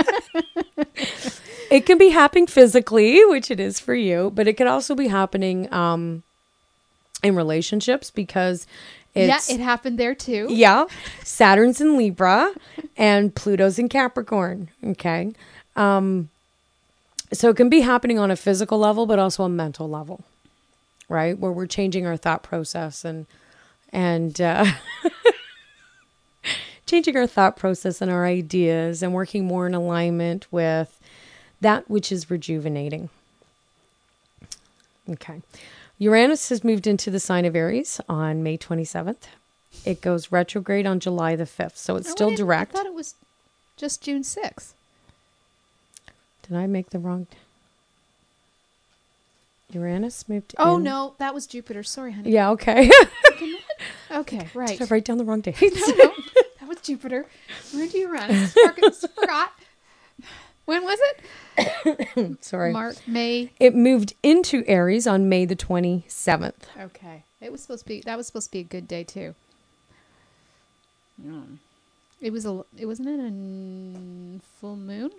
It can be happening physically, which it is for you, but it could also be happening in relationships because it's... Yeah, it happened there too. Yeah. Saturn's in Libra and Pluto's in Capricorn. Okay. So it can be happening on a physical level, but also a mental level, right? Where we're changing our thought process and changing our thought process and our ideas and working more in alignment with that which is rejuvenating. Okay. Uranus has moved into the sign of Aries on May 27th. It goes retrograde on July the 5th. So it's still direct. I thought it was just June 6th. Did I make the wrong... Uranus moved Oh, in? no. That was Jupiter. Sorry, honey. Yeah, okay. Okay, right. Did I write down the wrong dates? No, that was Jupiter. Where do you run? Forgot. When was it? Sorry. May. It moved into Aries on May the 27th. Okay. That was supposed to be a good day too. It wasn't it a full moon?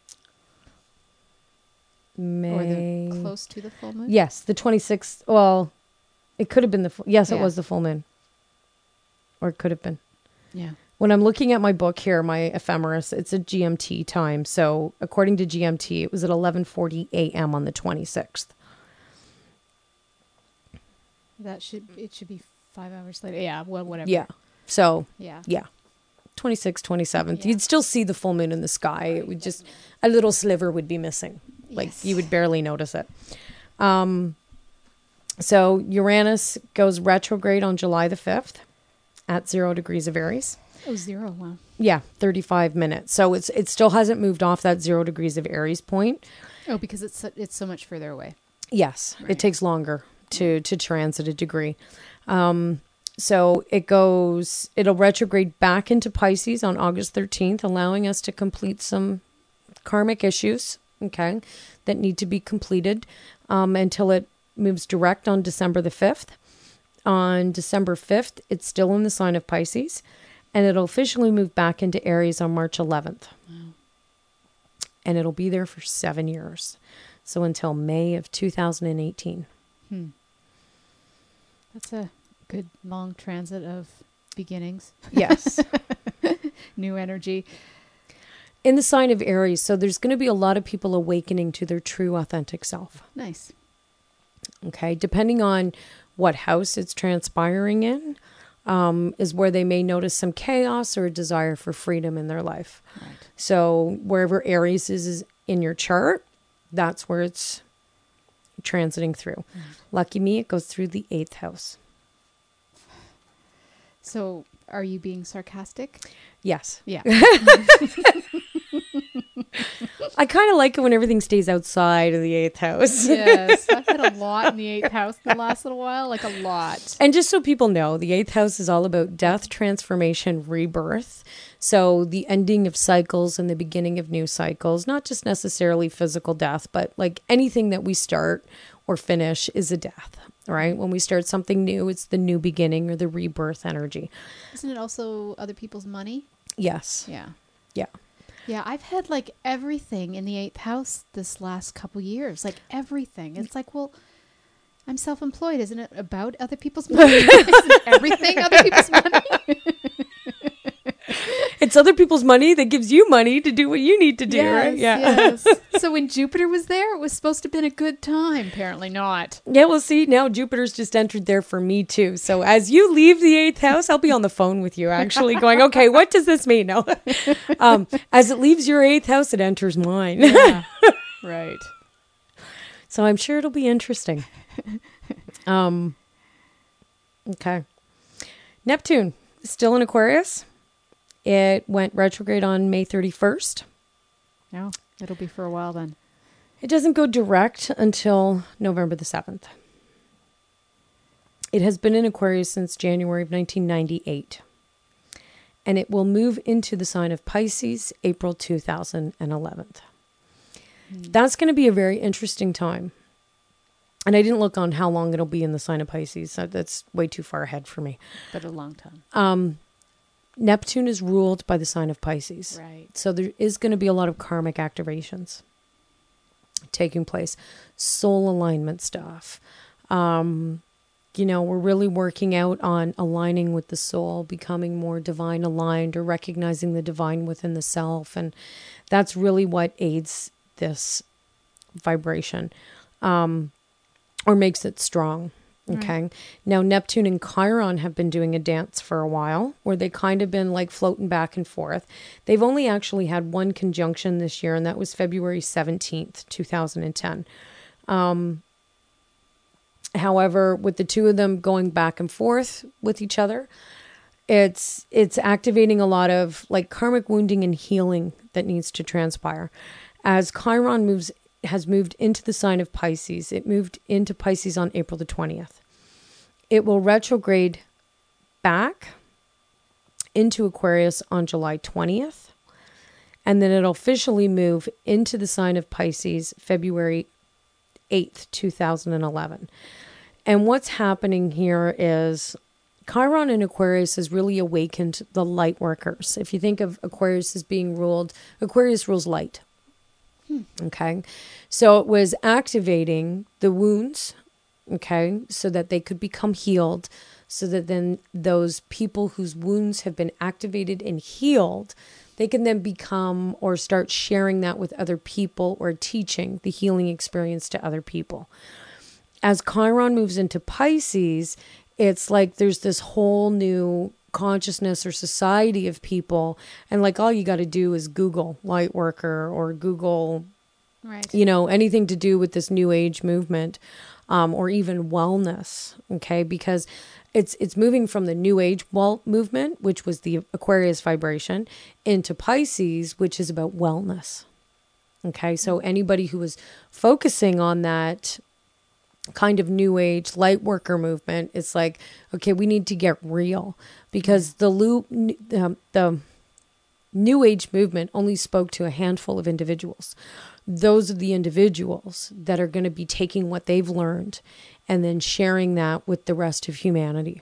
May. Or close to the full moon? Yes, the 26th. Well, it could have been yes, it Yeah. was the full moon. Or it could have been. Yeah. When I'm looking at my book here, my ephemeris, it's a GMT time. So according to GMT, it was at 11:40 a.m. on the 26th. It should be 5 hours later. Yeah, well, whatever. Yeah. So, Yeah. 26th, 27th. Yeah. You'd still see the full moon in the sky. It would just, a little sliver would be missing. Like Yes. you would barely notice it. So Uranus goes retrograde on July the 5th at 0 degrees of Aries. Oh, 0. Wow. Yeah, 35 minutes. So it still hasn't moved off that 0 degrees of Aries point. Oh, because it's so much further away. Yes, Right. it takes longer to transit a degree. So it'll retrograde back into Pisces on August 13th, allowing us to complete some karmic issues, okay, that need to be completed until it moves direct on December the 5th. On December 5th, it's still in the sign of Pisces, and it'll officially move back into Aries on March 11th. Wow. And it'll be there for 7 years. So until May of 2018. That's a good long transit of beginnings. Yes. New energy. In the sign of Aries, so there's going to be a lot of people awakening to their true authentic self. Nice. Okay, depending on what house it's transpiring in, is where they may notice some chaos or a desire for freedom in their life. Right. So wherever Aries is in your chart, that's where it's transiting through. Lucky me, it goes through the 8th house. So Are you being sarcastic? Yes. Yeah. I kind of like it when everything stays outside of the 8th house. Yes. I've had a lot in the 8th house in the last little while, like a lot. And just so people know, the 8th house is all about death, transformation, rebirth. So the ending of cycles and the beginning of new cycles, not just necessarily physical death, but like anything that we start or finish is a death, right? When we start something new, it's the new beginning or the rebirth energy. Isn't it also other people's money? Yes. Yeah. Yeah. Yeah, I've had like everything in the 8th house this last couple years, like everything. It's like, well, I'm self-employed. Isn't it about other people's money? Isn't everything other people's money? It's other people's money that gives you money to do what you need to do, right? Yeah. Yes. So when Jupiter was there, it was supposed to have been a good time. Apparently not. Yeah, well, see, now Jupiter's just entered there for me too. So as you leave the 8th house, I'll be on the phone with you actually going, okay, what does this mean? No. As it leaves your 8th house, it enters mine. Yeah. Right. So I'm sure it'll be interesting. Okay. Neptune is still in Aquarius. It went retrograde on May 31st. No, it'll be for a while then. It doesn't go direct until November the 7th. It has been in Aquarius since January of 1998. And it will move into the sign of Pisces April 2011. That's going to be a very interesting time. And I didn't look on how long it'll be in the sign of Pisces. That's way too far ahead for me. But a long time. Neptune is ruled by the sign of Pisces. Right. So there is going to be a lot of karmic activations taking place. Soul alignment stuff. We're really working out on aligning with the soul, becoming more divine aligned or recognizing the divine within the self. And that's really what aids this vibration or makes it strong. Okay. Right. Now, Neptune and Chiron have been doing a dance for a while where they kind of been like floating back and forth. They've only actually had one conjunction this year, and that was February 17th, 2010. However, with the two of them going back and forth with each other, it's activating a lot of like karmic wounding and healing that needs to transpire. As Chiron has moved into the sign of Pisces. It moved into Pisces on April the 20th. It will retrograde back into Aquarius on July 20th. And then it'll officially move into the sign of Pisces February 8th, 2011. And what's happening here is Chiron in Aquarius has really awakened the light workers. If you think of Aquarius as being ruled, Aquarius rules light. Okay. So it was activating the wounds, okay, so that they could become healed, so that then those people whose wounds have been activated and healed, they can then become or start sharing that with other people or teaching the healing experience to other people. As Chiron moves into Pisces, it's like there's this whole new consciousness or society of people, and like all you got to do is Google light worker or Google anything to do with this new age movement, or even wellness, okay, because it's moving from the new age movement, which was the Aquarius vibration, into Pisces, which is about wellness. Okay, so anybody who was focusing on that kind of new age light worker movement, it's like, okay, we need to get real, because the new age movement only spoke to a handful of individuals. Those are the individuals that are going to be taking what they've learned and then sharing that with the rest of humanity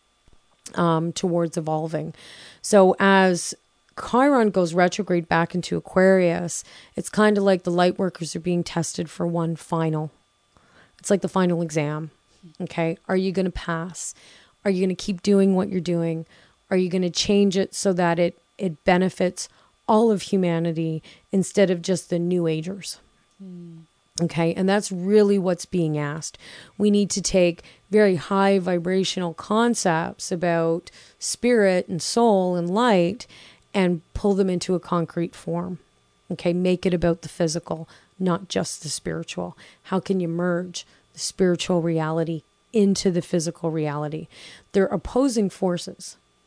towards evolving. So as Chiron goes retrograde back into Aquarius, it's kind of like the light workers are being tested for one final. It's like the final exam. Okay. Are you going to pass? Are you going to keep doing what you're doing? Are you going to change it so that it benefits all of humanity instead of just the new agers? Okay. And that's really what's being asked. We need to take very high vibrational concepts about spirit and soul and light and pull them into a concrete form. Okay. Make it about the physical, not just the spiritual. How can you merge the spiritual reality into the physical reality? They're opposing forces.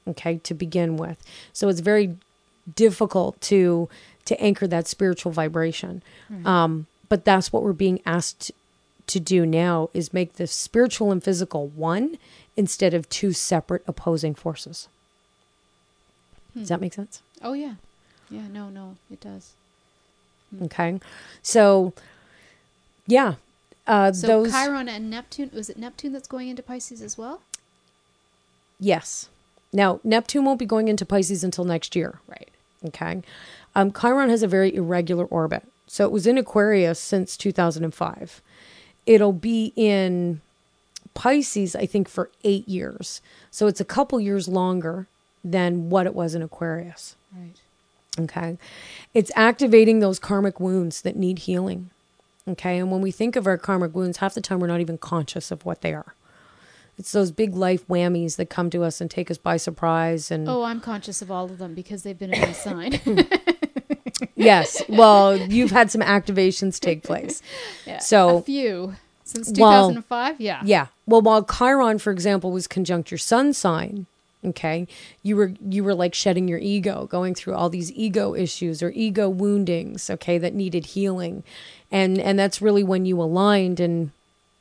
okay, to begin with. So it's very difficult to anchor that spiritual vibration. But that's what we're being asked to do now, is make the spiritual and physical one instead of two separate opposing forces. Does that make sense? Oh, yeah. Yeah, no, it does. Okay. So, yeah. So Chiron and Neptune, was it Neptune that's going into Pisces as well? Yes. Now, Neptune won't be going into Pisces until next year. Right. Okay. Chiron has a very irregular orbit. So it was in Aquarius since 2005. It'll be in Pisces, I think, for 8 years. So it's a couple years longer than what it was in Aquarius. Right. Okay. It's activating those karmic wounds that need healing. Okay. And when we think of our karmic wounds, half the time we're not even conscious of what they are. It's those big life whammies that come to us and take us by surprise. And Oh, I'm conscious of all of them because they've been in my sign. yes. Well, you've had some activations take place. Yeah, So a few. Since 2005? Yeah. Yeah. Well, while Chiron, for example, was conjunct your sun sign, okay, you were like shedding your ego, going through all these ego issues or ego woundings, okay, that needed healing. And that's really when you aligned, and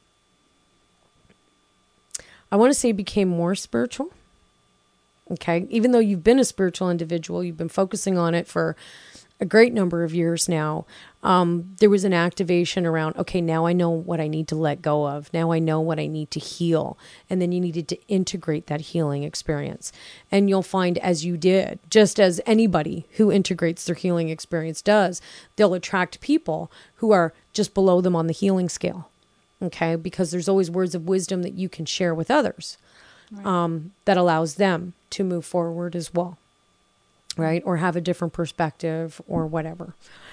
I want to say became more spiritual. Okay. Even though you've been a spiritual individual, you've been focusing on it for a great number of years now. There was an activation around, okay, now I know what I need to let go of. Now I know what I need to heal. And then you needed to integrate that healing experience. And you'll find, as you did, just as anybody who integrates their healing experience does, they'll attract people who are just below them on the healing scale. Okay. Because there's always words of wisdom that you can share with others, right, that allows them to move forward as well. Right. Or have a different perspective or whatever.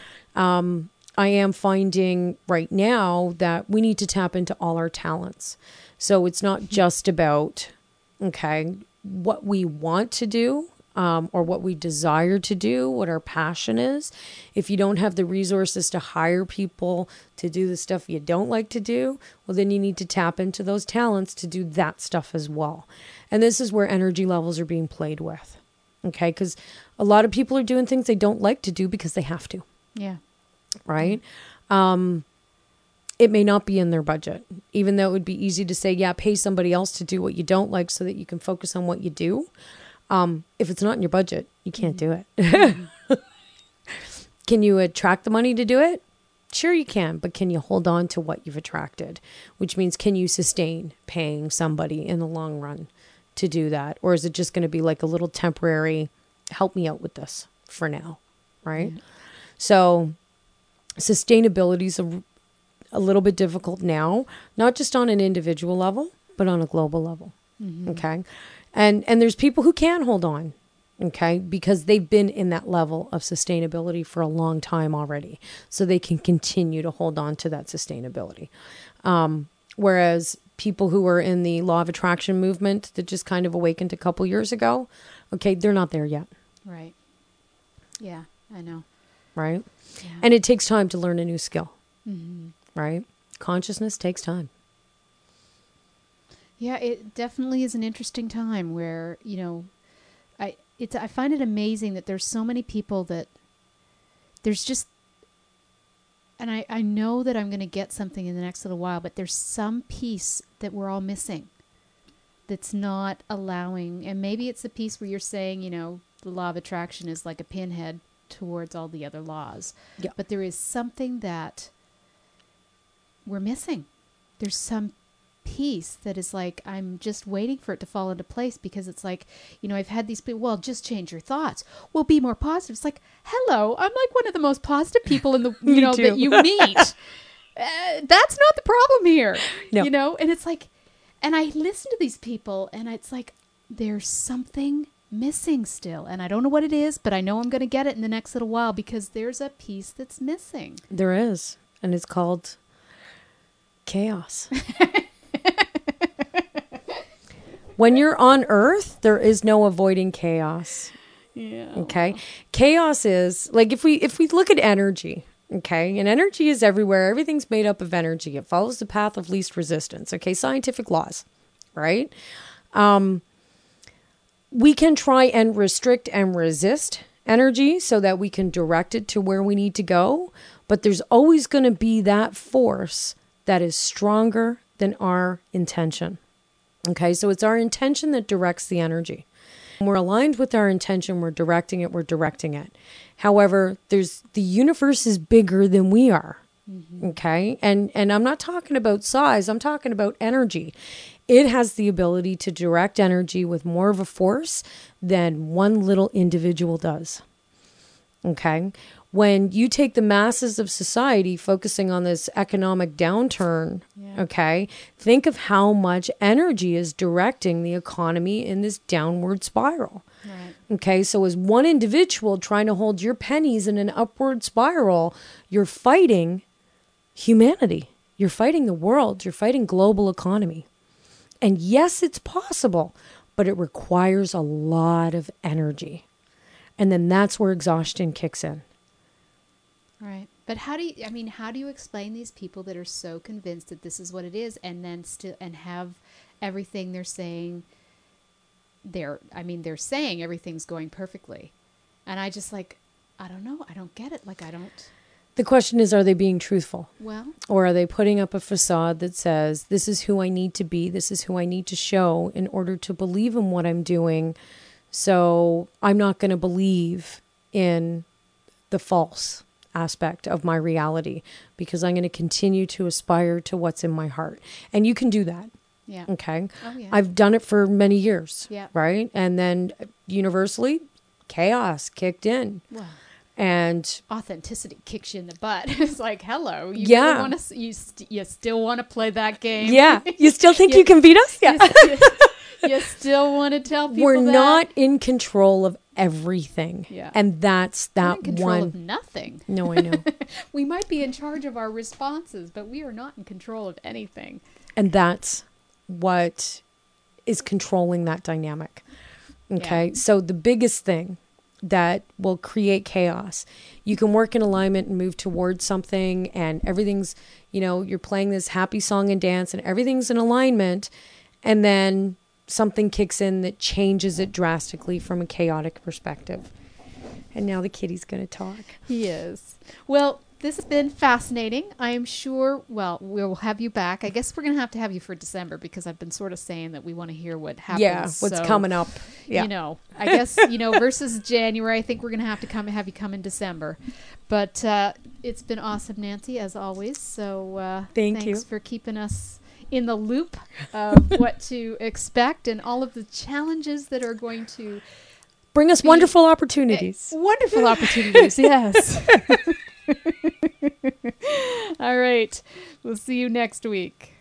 I am finding right now that we need to tap into all our talents. So it's not just about, okay, what we want to do, or what we desire to do, what our passion is. If you don't have the resources to hire people to do the stuff you don't like to do, well, then you need to tap into those talents to do that stuff as well. And this is where energy levels are being played with. Okay, because a lot of people are doing things they don't like to do because they have to. Yeah. Right? It may not be in their budget, even though it would be easy to say, yeah, pay somebody else to do what you don't like so that you can focus on what you do. If it's not in your budget, you can't do it. Can you attract the money to do it? Sure you can, but can you hold on to what you've attracted? Which means, can you sustain paying somebody in the long run to do that? Or is it just going to be like a little temporary, help me out with this for now, right? Yeah. So sustainability is a little bit difficult now, not just on an individual level, but on a global level. Mm-hmm. Okay. And there's people who can hold on, okay, because they've been in that level of sustainability for a long time already. So they can continue to hold on to that sustainability. Whereas people who are in the law of attraction movement that just kind of awakened a couple years ago, okay, they're not there yet. Right. Yeah, I know. Right? Yeah. And it takes time to learn a new skill. Mm-hmm. Right? Consciousness takes time. Yeah, it definitely is an interesting time where, you know, I find it amazing that there's so many people that there's just, and I know that I'm going to get something in the next little while, but there's some piece that we're all missing that's not allowing, and maybe it's a piece where you're saying, you know, the law of attraction is like a pinhead towards all the other laws. Yeah. But there is something that we're missing. There's some piece that is like, I'm just waiting for it to fall into place, because it's like, you know, I've had these people, well, just change your thoughts. Well, be more positive. It's like, hello, I'm like one of the most positive people in the, you know, that you meet. That's not the problem here, no. You know? And it's like, and I listen to these people and it's like, there's something missing still. And I don't know what it is, but I know I'm going to get it in the next little while, because there's a piece that's missing. There is. And it's called chaos. When you're on Earth, there is no avoiding chaos. Yeah. Okay. Chaos is like, if we look at energy, okay, and energy is everywhere. Everything's made up of energy. It follows the path of least resistance. Okay. Scientific laws, right? we can try and restrict and resist energy so that we can direct it to where we need to go. But there's always going to be that force that is stronger than our intention. Okay, so it's our intention that directs the energy. When we're aligned with our intention, we're directing it. However, the universe is bigger than we are. Mm-hmm. Okay, and I'm not talking about size, I'm talking about energy. It has the ability to direct energy with more of a force than one little individual does. Okay, when you take the masses of society focusing on this economic downturn, okay, think of how much energy is directing the economy in this downward spiral. Right. Okay, so as one individual trying to hold your pennies in an upward spiral, you're fighting humanity. You're fighting the world. You're fighting global economy. And yes, it's possible, but it requires a lot of energy. And then that's where exhaustion kicks in. Right. But how do you explain these people that are so convinced that this is what it is and then still and have everything they're saying they're saying everything's going perfectly. And I just I don't know. I don't get it. The question is, are they being truthful? Well, or are they putting up a facade that says, this is who I need to be, this is who I need to show in order to believe in what I'm doing, so I'm not going to believe in the false aspect of my reality because I'm going to continue to aspire to what's in my heart. And you can do that. Yeah. Okay. Oh, yeah. I've done it for many years. Yeah. Right. And then universally, chaos kicked in. Wow. And authenticity kicks you in the butt. It's like, hello, you you still want to play that game? Yeah, you still think you can beat us? Yeah, you still want to tell people we're not in control of everything. Yeah, and that's that we're in control of nothing. No, I know. We might be in charge of our responses, but we are not in control of anything. And that's what is controlling that dynamic. Okay, so the biggest thing that will create chaos. You can work in alignment and move towards something and everything's, you're playing this happy song and dance and everything's in alignment, and then something kicks in that changes it drastically from a chaotic perspective. And now the kitty's going to talk. He is. Well, this has been fascinating. I am sure, we'll have you back. I guess we're going to have you for December because I've been sort of saying that we want to hear what happens. Yeah, what's coming up. Yeah. I guess, versus January, I think we're going to have you come in December. But it's been awesome, Nancy, as always. So thanks for keeping us in the loop of what to expect and all of the challenges that are going to bring us wonderful opportunities. Wonderful opportunities, yes. All right. We'll see you next week.